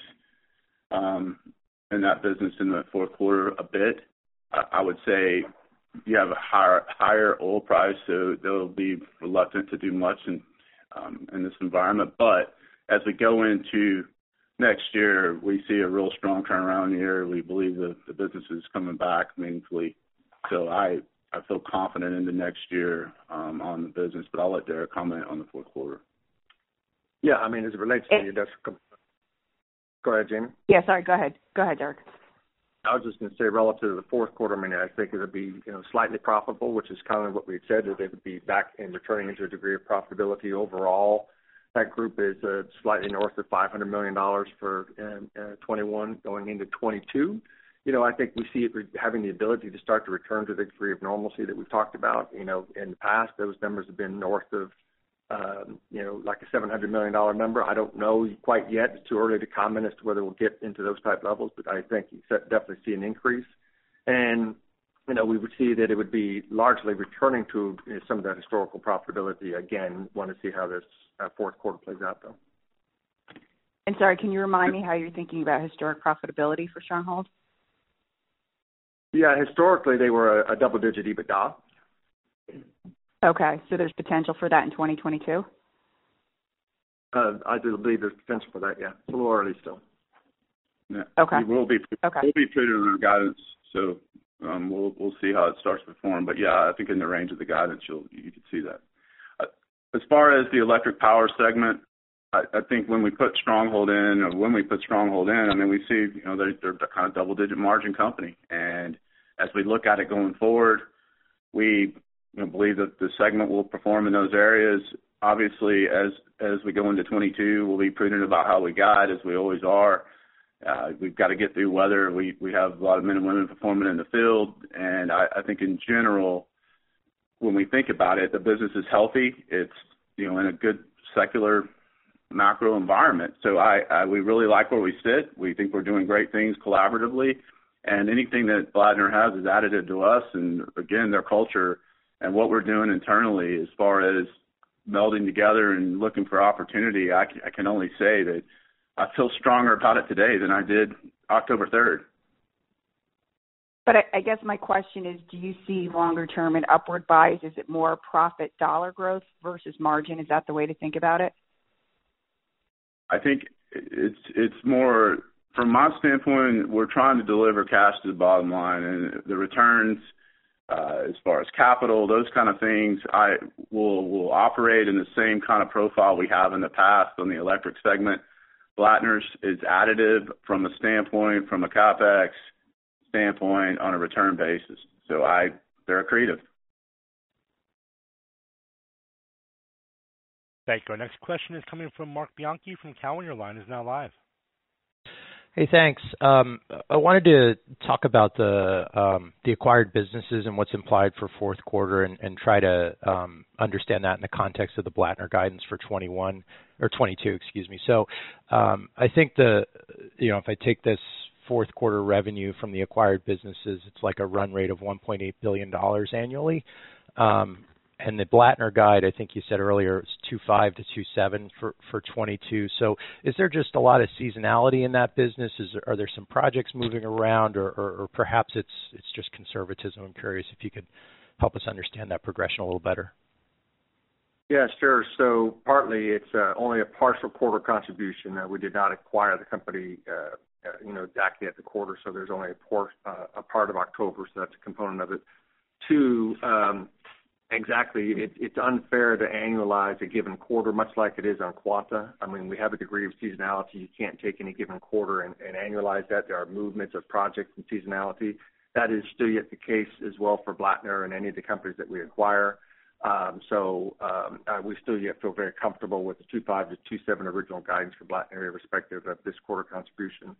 in that business in the fourth quarter a bit. I would say you have a higher oil price, so they'll be reluctant to do much in this environment. But as we go into next year, we see a real strong turnaround year. We believe the business is coming back meaningfully. So I feel confident into next year on the business, but I'll let Derek comment on the fourth quarter. Yeah, I mean, as it relates to the industrial. Go ahead, Jamie. Yeah, sorry. Go ahead. Go ahead, Derek. I was just going to say relative to the fourth quarter, I think it would be slightly profitable, which is kind of what we had said, that they would be back and returning into a degree of profitability overall. That group is slightly north of $500 million for 21 going into 22. I think we see it having the ability to start to return to the degree of normalcy that we've talked about. In the past, those numbers have been north of, like a $700 million number. I don't know quite yet. It's too early to comment as to whether we'll get into those type levels, but I think you definitely see an increase. And, we would see that it would be largely returning to some of that historical profitability. Again, want to see how this fourth quarter plays out, though. And sorry, can you remind me how you're thinking about historic profitability for Stronghold? Yeah, historically they were a double-digit EBITDA. Okay, so there's potential for that in 2022? I do believe there's potential for that, yeah. It's a little early still. Yeah. Okay. We'll be prudent in our guidance, so we'll see how it starts to perform. But, yeah, I think in the range of the guidance you can see that. As far as the electric power segment, I think when we put Stronghold in, we see, they're a kind of double-digit margin company. And as we look at it going forward, we believe that the segment will perform in those areas. Obviously, as we go into 22, we'll be prudent about how we guide, as we always are. We've got to get through weather. We have a lot of men and women performing in the field, and I think in general, when we think about it, the business is healthy. It's in a good secular macro environment. So we really like where we sit. We think we're doing great things collaboratively, and anything that Blattner has is additive to us. And again, their culture and what we're doing internally as far as melding together and looking for opportunity, I can only say that I feel stronger about it today than I did October 3rd. But I guess my question is, do you see longer term an upward bias? Is it more profit dollar growth versus margin? Is that the way to think about it? I think it's more, from my standpoint, we're trying to deliver cash to the bottom line, and the returns as far as capital, those kind of things, will operate in the same kind of profile we have in the past on the electric segment. Blattner's is additive from a CapEx standpoint on a return basis. So they're accretive. Thank you. Our next question is coming from Mark Bianchi from Cowen. Your line is now live. Hey, thanks. I wanted to talk about the acquired businesses and what's implied for fourth quarter and try to understand that in the context of the Blattner guidance for 21 or 22, excuse me. So I think if I take this fourth quarter revenue from the acquired businesses, it's like a run rate of $1.8 billion annually. And the Blattner guide, I think you said earlier, is 2.5 to 2.7 for 22. So is there just a lot of seasonality in that business? Are there some projects moving around, or perhaps it's just conservatism? I'm curious if you could help us understand that progression a little better. Yeah, sure. So partly it's only a partial quarter contribution. We did not acquire the company, exactly at the quarter, so there's only a part of October, so that's a component of it. Two, exactly, it's unfair to annualize a given quarter, much like it is on Quanta. I mean, we have a degree of seasonality. You can't take any given quarter and annualize that. There are movements of projects and seasonality. That is still yet the case as well for Blattner and any of the companies that we acquire. We still yet feel very comfortable with the 2.5 to 2.7 original guidance for Blattner, irrespective of this quarter contribution.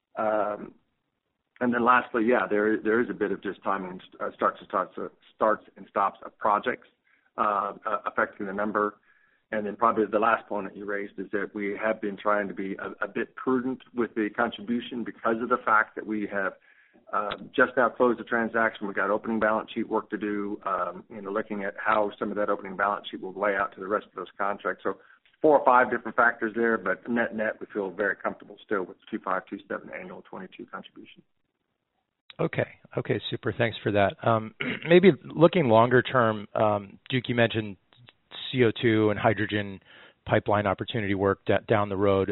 And then lastly, yeah, there is a bit of just timing, starts and stops of projects affecting the number. And then probably the last point that you raised is that we have been trying to be a bit prudent with the contribution because of the fact that we have just now closed the transaction. We've got opening balance sheet work to do, looking at how some of that opening balance sheet will lay out to the rest of those contracts. So 4 or 5 different factors there, but net, we feel very comfortable still with 2.5, 2.7 annual 22 contribution. Okay, super. Thanks for that. Maybe looking longer term, Duke, you mentioned CO2 and hydrogen pipeline opportunity work down the road.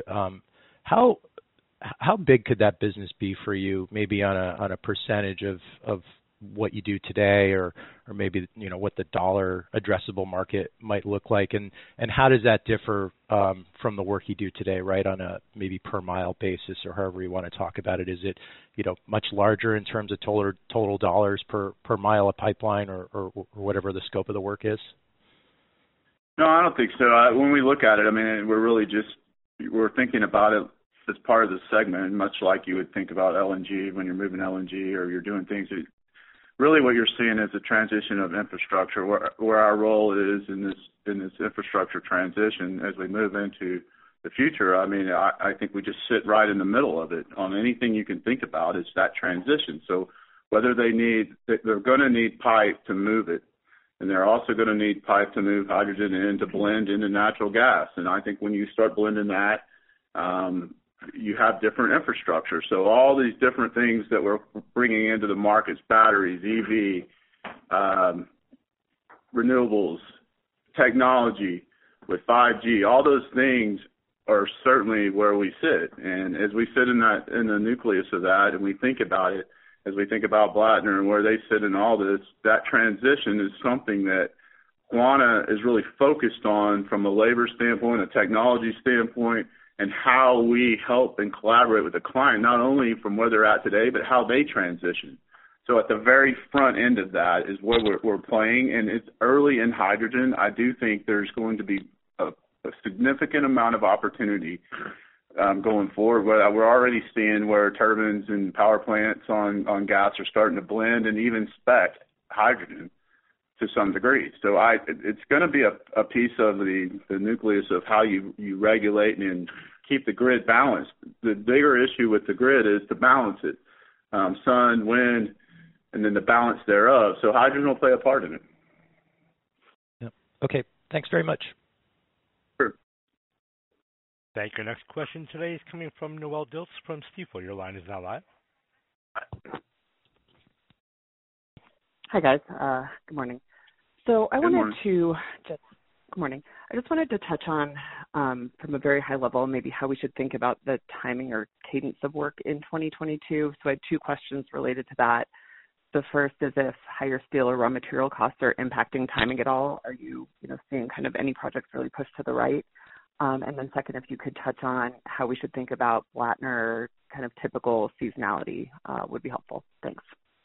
How big could that business be for you, maybe on a percentage of what you do today, or maybe what the dollar addressable market might look like, and how does that differ from the work you do today, right, on a maybe per mile basis, or however you want to talk about it? Is it much larger in terms of total dollars per mile of pipeline, or whatever the scope of the work is? No, I don't think so. When we look at it, I mean, we're thinking about it as part of the segment, much like you would think about LNG when you're moving LNG or you're doing things. Really, what you're seeing is a transition of infrastructure, where our role is in this infrastructure transition as we move into the future. I mean, I think we just sit right in the middle of it. On anything you can think about, it's that transition. So whether they're going to need pipe to move it, and they're also going to need pipe to move hydrogen in to blend into natural gas. And I think when you start blending that, you have different infrastructure. So all these different things that we're bringing into the markets, batteries, EV, renewables, technology with 5G, all those things are certainly where we sit. And as we sit in the nucleus of that, and we think about it, as we think about Blattner and where they sit in all this, that transition is something that Quanta is really focused on from a labor standpoint, a technology standpoint, and how we help and collaborate with the client, not only from where they're at today, but how they transition. So at the very front end of that is where we're playing, and it's early in hydrogen. I do think there's going to be a significant amount of opportunity going forward. We're already seeing where turbines and power plants on gas are starting to blend and even spec hydrogen to some degree. So it's going to be a piece of the nucleus of how you regulate and keep the grid balanced. The bigger issue with the grid is to balance it, sun, wind, and then the balance thereof. So hydrogen will play a part in it. Yep. Okay. Thanks very much. Sure. Thank you. Next question today is coming from Noelle Dilts from Stifel. Your line is now live. Hi, guys. Good morning. So I wanted to just good morning. I just wanted to touch on, from a very high level, maybe how we should think about the timing or cadence of work in 2022. So I have two questions related to that. The first is if higher steel or raw material costs are impacting timing at all. Are you, seeing kind of any projects really pushed to the right? And then second, if you could touch on how we should think about Blattner kind of typical seasonality would be helpful. Thanks.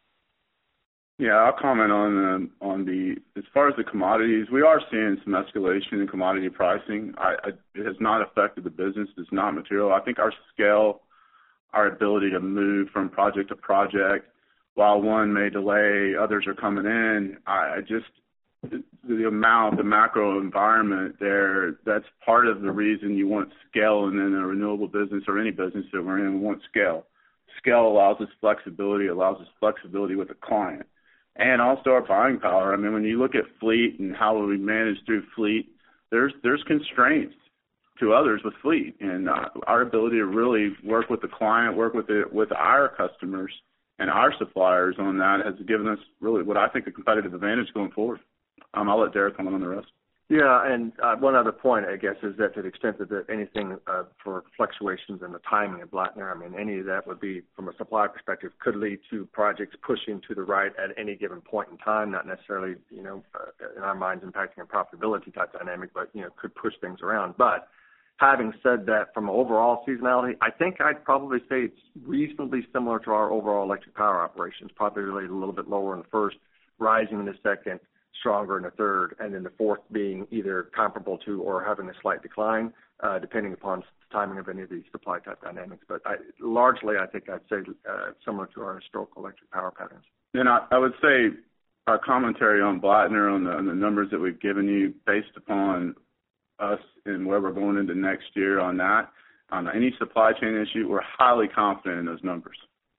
Yeah, I'll comment on as far as the commodities, we are seeing some escalation in commodity pricing. It has not affected the business. It's not material. I think our scale, our ability to move from project to project, while one may delay, others are coming in. The amount, the macro environment there, that's part of the reason you want scale in a renewable business or any business that we're in. We want scale. Scale allows us flexibility, with the client. And also our buying power. I mean, when you look at fleet and how we manage through fleet, there's constraints to others with fleet, and our ability to really work with the client, work with our customers and our suppliers on that has given us really what I think a competitive advantage going forward. I'll let Derek comment on the rest. Yeah, and one other point, I guess, is that to the extent that anything for fluctuations in the timing of Blattner, I mean, any of that would be, from a supply perspective, could lead to projects pushing to the right at any given point in time, not necessarily, in our minds impacting a profitability type dynamic, but, could push things around. But having said that, from an overall seasonality, I think I'd probably say it's reasonably similar to our overall electric power operations, probably related a little bit lower in the first, rising in the second, stronger in the third, and then the fourth being either comparable to or having a slight decline, depending upon the timing of any of these supply type dynamics. But largely, I think I'd say similar to our historical electric power patterns. And I would say our commentary on Blattner, on the numbers that we've given you, based upon us and where we're going into next year on that, on any supply chain issue, we're highly confident in those numbers.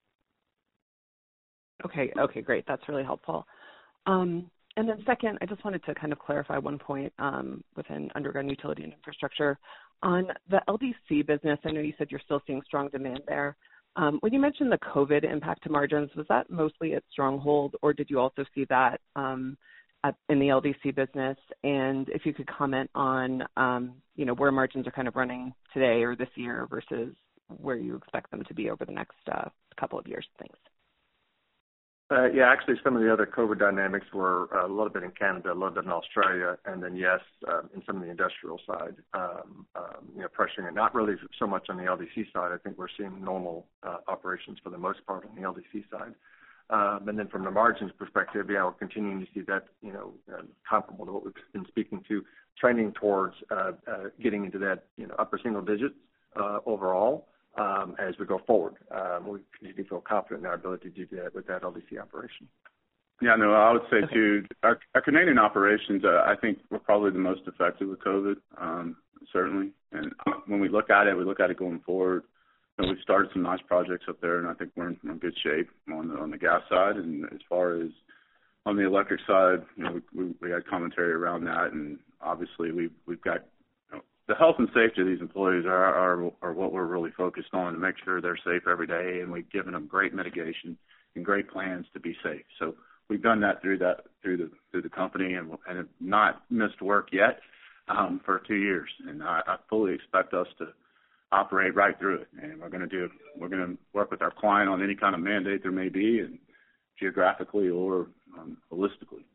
Okay, great. That's really helpful. And then second, I just wanted to kind of clarify one point within underground utility and infrastructure. On the LDC business, I know you said you're still seeing strong demand there. When you mentioned the COVID impact to margins, was that mostly at Stronghold, or did you also see that in the LDC business? And if you could comment on, where margins are kind of running today or this year versus where you expect them to be over the next couple of years. Thanks. Yeah, actually, some of the other COVID dynamics were a little bit in Canada, a little bit in Australia, and then, yes, in some of the industrial side, pressuring it. Not really so much on the LDC side. I think we're seeing normal operations for the most part on the LDC side. And then from the margins perspective, yeah, we're continuing to see that, comparable to what we've been speaking to, trending towards getting into that, upper single digits overall. As we go forward, we continue to feel confident in our ability to do that with that LDC operation. Yeah, no, I would say too, our Canadian operations, I think were probably the most affected with COVID, certainly. And when we look at it going forward. We've started some nice projects up there, and I think we're in good shape on the gas side. And as far as on the electric side, we had commentary around that, and obviously we've got the health and safety of these employees are what we're really focused on, to make sure they're safe every day, and we've given them great mitigation and great plans to be safe. So we've done that through the company, and have not missed work yet for 2 years. And I fully expect us to operate right through it, and we're going to work with our client on any kind of mandate there may be, and geographically or holistically.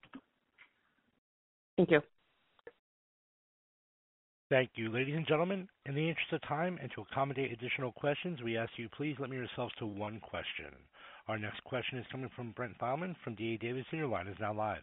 Thank you. Thank you. Ladies and gentlemen, in the interest of time and to accommodate additional questions, we ask you please limit yourselves to one question. Our next question is coming from Brent Thielman from D.A. Davidson. Your line is now live.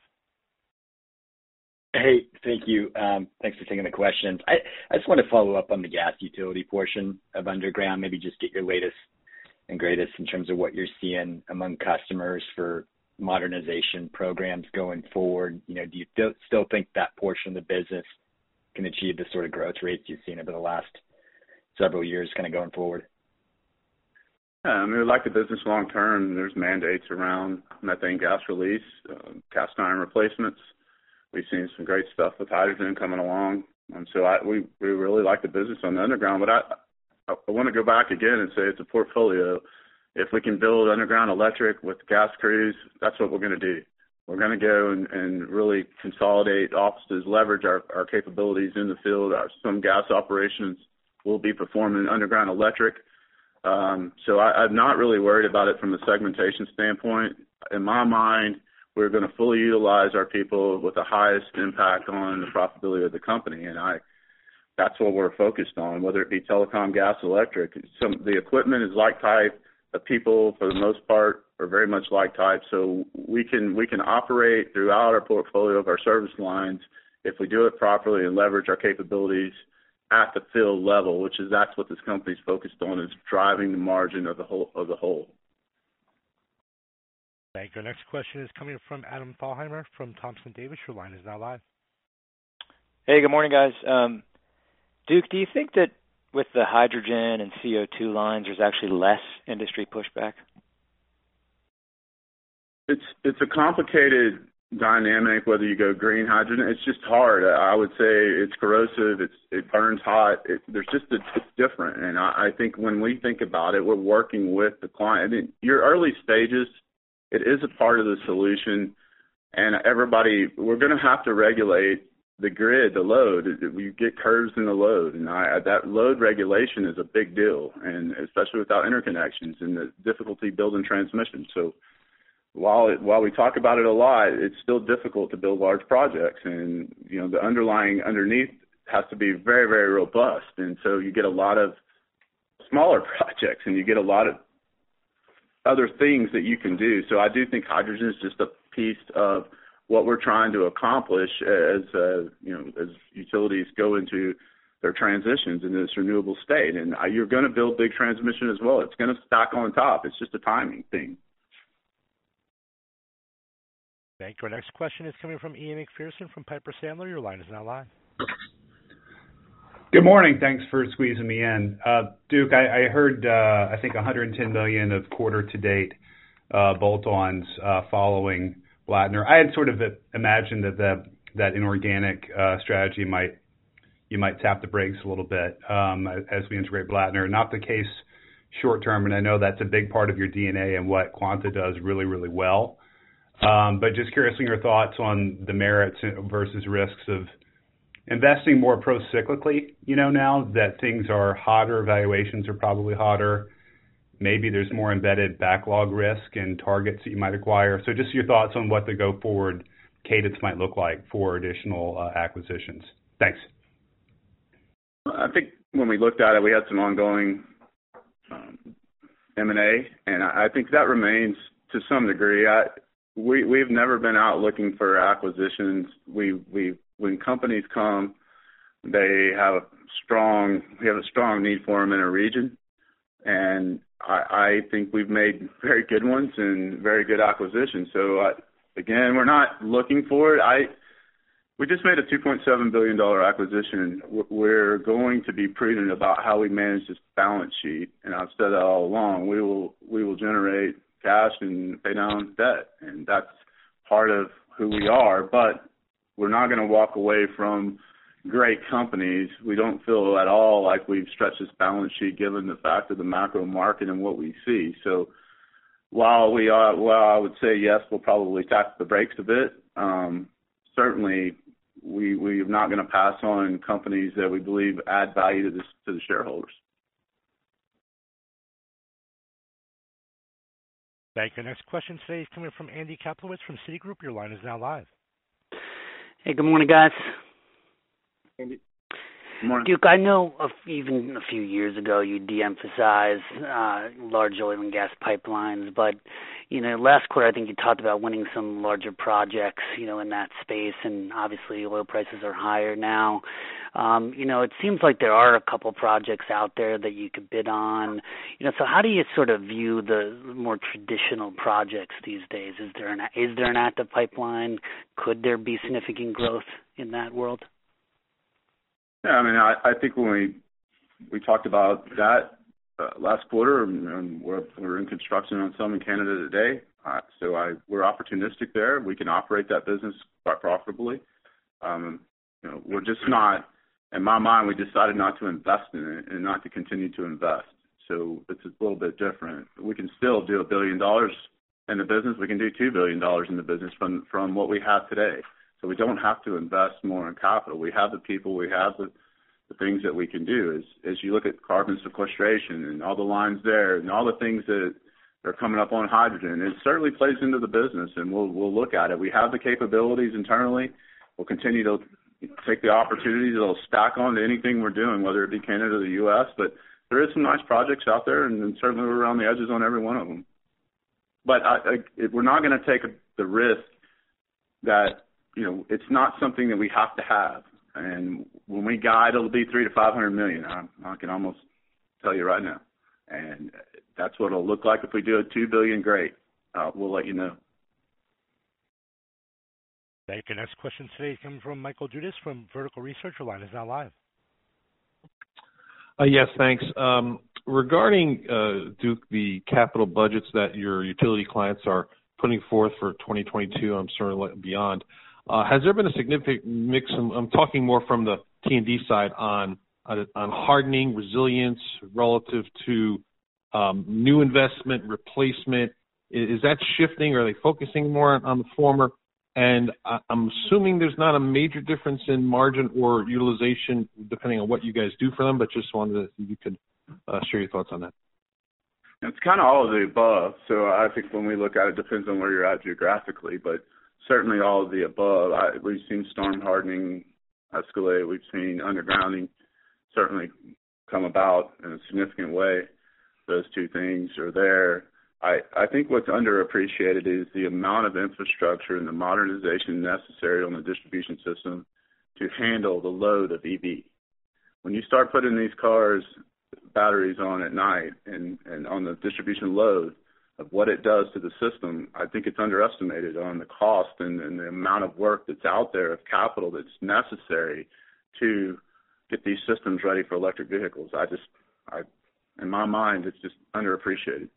Hey, thank you. Thanks for taking the questions. I just want to follow up on the gas utility portion of underground, maybe just get your latest and greatest in terms of what you're seeing among customers for modernization programs going forward. Do you still think that portion of the business can achieve the sort of growth rates you've seen over the last several years kind of going forward? Yeah, we like the business long term. There's mandates around methane gas release, cast iron replacements. We've seen some great stuff with hydrogen coming along. And so we really like the business on the underground. But I want to go back again and say it's a portfolio. If we can build underground electric with gas crews, that's what we're going to do. We're going to go and really consolidate offices, leverage our capabilities in the field. Some gas operations will be performing underground electric. So I'm not really worried about it from a segmentation standpoint. In my mind, we're going to fully utilize our people with the highest impact on the profitability of the company. And that's what we're focused on, whether it be telecom, gas, electric. The equipment is like type. The people, for the most part, are very much like type. So we can operate throughout our portfolio of our service lines if we do it properly and leverage our capabilities at the field level, that's what this company's focused on, is driving the margin of the whole. Thank you. Our next question is coming from Adam Thalhimer from Thompson Davis. Your line is now live. Hey, good morning, guys. Duke, do you think that with the hydrogen and CO2 lines, there's actually less industry pushback? It's a complicated dynamic, whether you go green hydrogen. It's just hard. I would say it's corrosive. It burns hot. It's different. And I think when we think about it, we're working with the client. I mean, your early stages, it is a part of the solution. And we're going to have to regulate the grid, the load. We get curves in the load. And that load regulation is a big deal, and especially without interconnections and the difficulty building transmission. So while we talk about it a lot, it's still difficult to build large projects, and the underlying underneath has to be very, very robust. And so you get a lot of smaller projects, and you get a lot of other things that you can do. So I do think hydrogen is just a piece of what we're trying to accomplish as utilities go into their transitions in this renewable state. And you're going to build big transmission as well. It's going to stack on top. It's just a timing thing. Thank you. Our next question is coming from Ian McPherson from Piper Sandler. Your line is now live. Good morning. Thanks for squeezing me in. Duke, I heard, I think, $110 million of quarter-to-date bolt-ons following Blattner. I had sort of imagined that inorganic strategy you might tap the brakes a little bit as we integrate Blattner. Not the case short term, and I know that's a big part of your DNA and what Quanta does really, really well. But just curious on your thoughts on the merits versus risks of investing more pro-cyclically, now that things are hotter, valuations are probably hotter. maybe there's more embedded backlog risk in targets that you might acquire. So just your thoughts on what the go-forward cadence might look like for additional acquisitions. Thanks. I think when we looked at it, we had some ongoing M&A, and I think that remains to some degree. We've never been out looking for acquisitions. When companies come, we have a strong need for them in a region, and I think we've made very good ones and very good acquisitions. So again, we're not looking for it. We just made a $2.7 billion acquisition. We're going to be prudent about how we manage this balance sheet, and I've said that all along. We will generate cash and pay down debt, and that's part of who we are. But we're not going to walk away from great companies. We don't feel at all like we've stretched this balance sheet given the fact of the macro market and what we see. So while I would say yes, we'll probably tap the brakes a bit. Certainly, we're not going to pass on companies that we believe add value to the shareholders. Thank you. Next question today is coming from Andy Kaplowitz from Citigroup. Your line is now live. Hey, good morning, guys. Andy. Good morning. Duke, I know even a few years ago you de-emphasized large oil and gas pipelines, but last quarter I think you talked about winning some larger projects, in that space, and obviously oil prices are higher now. It seems like there are a couple projects out there that you could bid on. So how do you sort of view the more traditional projects these days? Is there an active pipeline? Could there be significant growth in that world? Yeah, I mean, I think when we talked about that last quarter, and we're in construction on some in Canada today, we're opportunistic there. We can operate that business quite profitably. We're just not, in my mind, we decided not to invest in it and not to continue to invest. So it's a little bit different. We can still do $1 billion in the business. We can do $2 billion in the business from what we have today. So we don't have to invest more in capital. We have the people, we have the things that we can do. As you look at carbon sequestration and all the lines there and all the things that are coming up on hydrogen, it certainly plays into the business, and we'll look at it. We have the capabilities internally. We'll continue to take the opportunities that'll stack on to anything we're doing, whether it be Canada or the U.S., but there is some nice projects out there, and certainly we're around the edges on every one of them. But we're not going to take the risk that it's not something that we have to have. And when we guide, it'll be $300 to $500 million. I can almost tell you right now. And that's what it'll look like. If we do a $2 billion, great. We'll let you know. Thank you. Next question today is coming from Michael Dudas from Vertical Research. Your line is now live. Yes, thanks. Regarding, Duke, the capital budgets that your utility clients are putting forth for 2022, I'm sure beyond, has there been a significant mix? I'm talking more from the T&D side on hardening, resilience relative to new investment, replacement. Is that shifting? Or are they focusing more on the former? And I'm assuming there's not a major difference in margin or utilization depending on what you guys do for them, but just wanted to, if you could share your thoughts on that. It's kind of all of the above. So I think when we look at it, depends on where you're at geographically, but certainly all of the above. We've seen storm hardening escalate. We've seen undergrounding certainly come about in a significant way. Those two things are there. I think what's underappreciated is the amount of infrastructure and the modernization necessary on the distribution system to handle the load of EV. When you start putting these cars, batteries on at night and on the distribution load of what it does to the system, I think it's underestimated on the cost and the amount of work that's out there of capital that's necessary to get these systems ready for electric vehicles. In my mind, it's just underappreciated.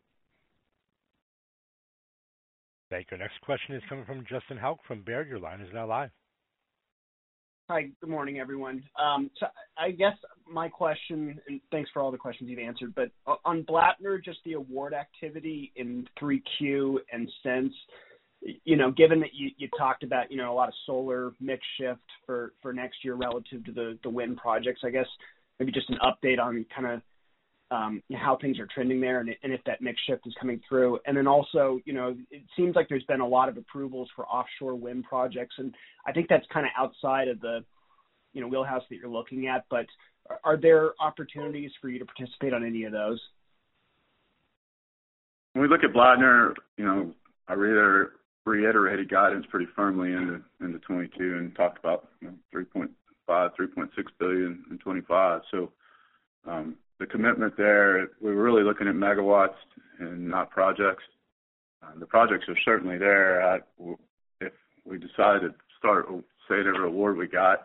Thank you. Next question is coming from Justin Hauke from Baird. Your line is now live. Hi, good morning, everyone. So I guess my question, and thanks for all the questions you've answered, but on Blattner, just the award activity in 3Q and since, given that you talked about, a lot of solar mix shift for next year relative to the wind projects, I guess maybe just an update on kind of how things are trending there and if that mix shift is coming through. And then also, it seems like there's been a lot of approvals for offshore wind projects, and I think that's kind of outside of the, wheelhouse that you're looking at, but are there opportunities for you to participate on any of those? When we look at Blattner, I reiterated guidance pretty firmly into 22 and talked about 3.5, 3.6 billion in 25. So the commitment there, we were really looking at megawatts and not projects. The projects are certainly there. If we decided to start, say, every award we got,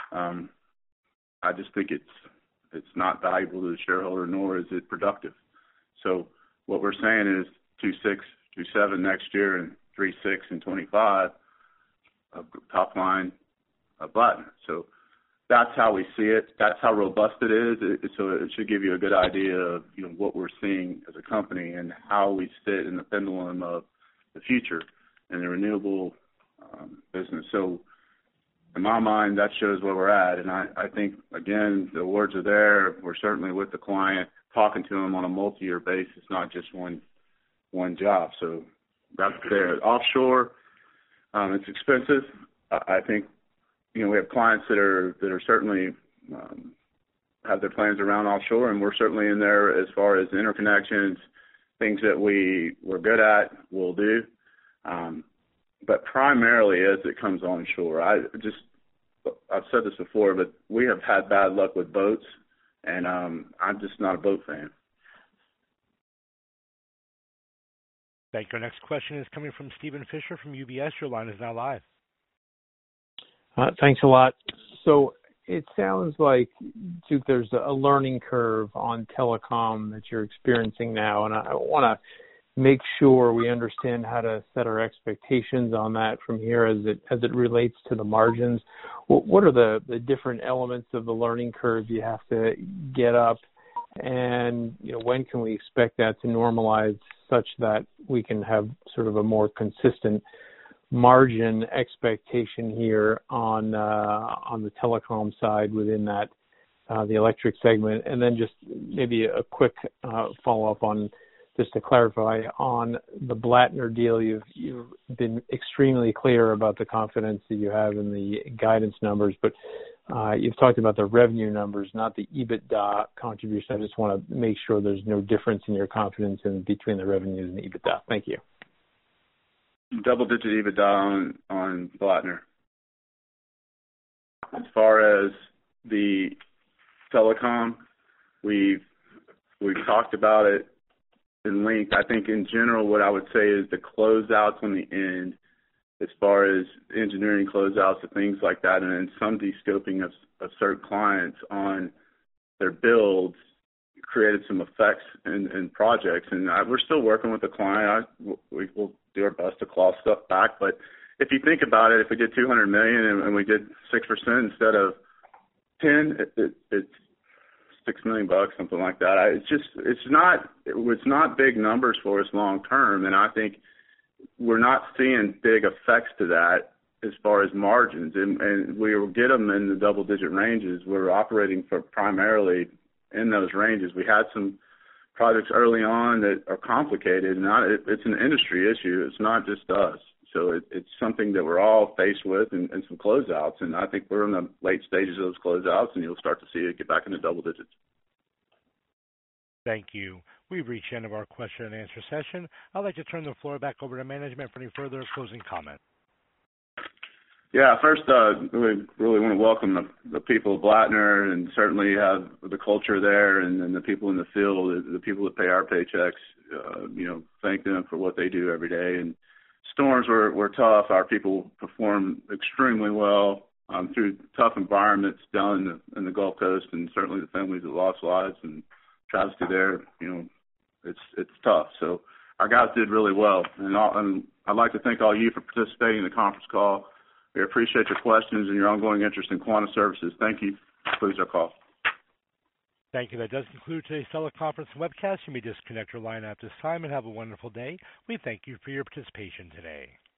I just think it's not valuable to the shareholder, nor is it productive. So what we're saying is 2.6, 2.7 next year and 3.6 in 25 of top line of Blattner. So that's how we see it. That's how robust it is. So it should give you a good idea of what we're seeing as a company and how we sit in the pendulum of the future in the renewable business. So in my mind, that shows where we're at. And I think, again, the awards are there. We're certainly with the client, talking to them on a multi-year basis, not just one job. So that's there. Offshore, it's expensive. I think we have clients that are certainly have their plans around offshore, and we're certainly in there as far as interconnections, things that we're good at, we'll do. But primarily as it comes onshore, I've said this before, but we have had bad luck with boats, and I'm just not a boat fan. Thank you. Our next question is coming from Steven Fisher from UBS. Your line is now live. Thanks a lot. So it sounds like, Duke, there's a learning curve on telecom that you're experiencing now, and I want to make sure we understand how to set our expectations on that from here as it relates to the margins. What are the different elements of the learning curve you have to get up, and when can we expect that to normalize such that we can have sort of a more consistent margin expectation here on the telecom side within that the electric segment? And then just maybe a quick follow-up on, just to clarify, on the Blattner deal. You've been extremely clear about the confidence that you have in the guidance numbers, but you've talked about the revenue numbers, not the EBITDA contribution. I just want to make sure there's no difference in your confidence in between the revenues and the EBITDA. Thank you. Double-digit EBITDA on Blattner. As far as the telecom, we've talked about it in length. I think in general what I would say is the closeouts on the end, as far as engineering closeouts and things like that, and then some de-scoping of certain clients on their builds created some effects in projects. And we're still working with the client. We will do our best to claw stuff back. But if you think about it, if we did $200 million and we did 6% instead of 10, it's $6 million, something like that. It's not big numbers for us long term, and I think we're not seeing big effects to that as far as margins, and we will get them in the double-digit ranges. We're operating for primarily in those ranges. We had some projects early on that are complicated, and it's an industry issue. It's not just us. So it's something that we're all faced with, and some closeouts, and I think we're in the late stages of those closeouts, and you'll start to see it get back into double digits. Thank you. We've reached the end of our question and answer session. I'd like to turn the floor back over to management for any further closing comments. Yeah, first, we really want to welcome the people of Blattner, and certainly have the culture there, and the people in the field, the people that pay our paychecks. Thank them for what they do every day. And storms were tough. Our people performed extremely well through tough environments down in the Gulf Coast, and certainly the families that lost lives and travesty there. It's tough. So our guys did really well, and I'd like to thank all you for participating in the conference call. We appreciate your questions and your ongoing interest in Quanta Services. Thank you. Please our call. Thank you. That does conclude today's teleconference and webcast. You may disconnect your line at this time and have a wonderful day. We thank you for your participation today.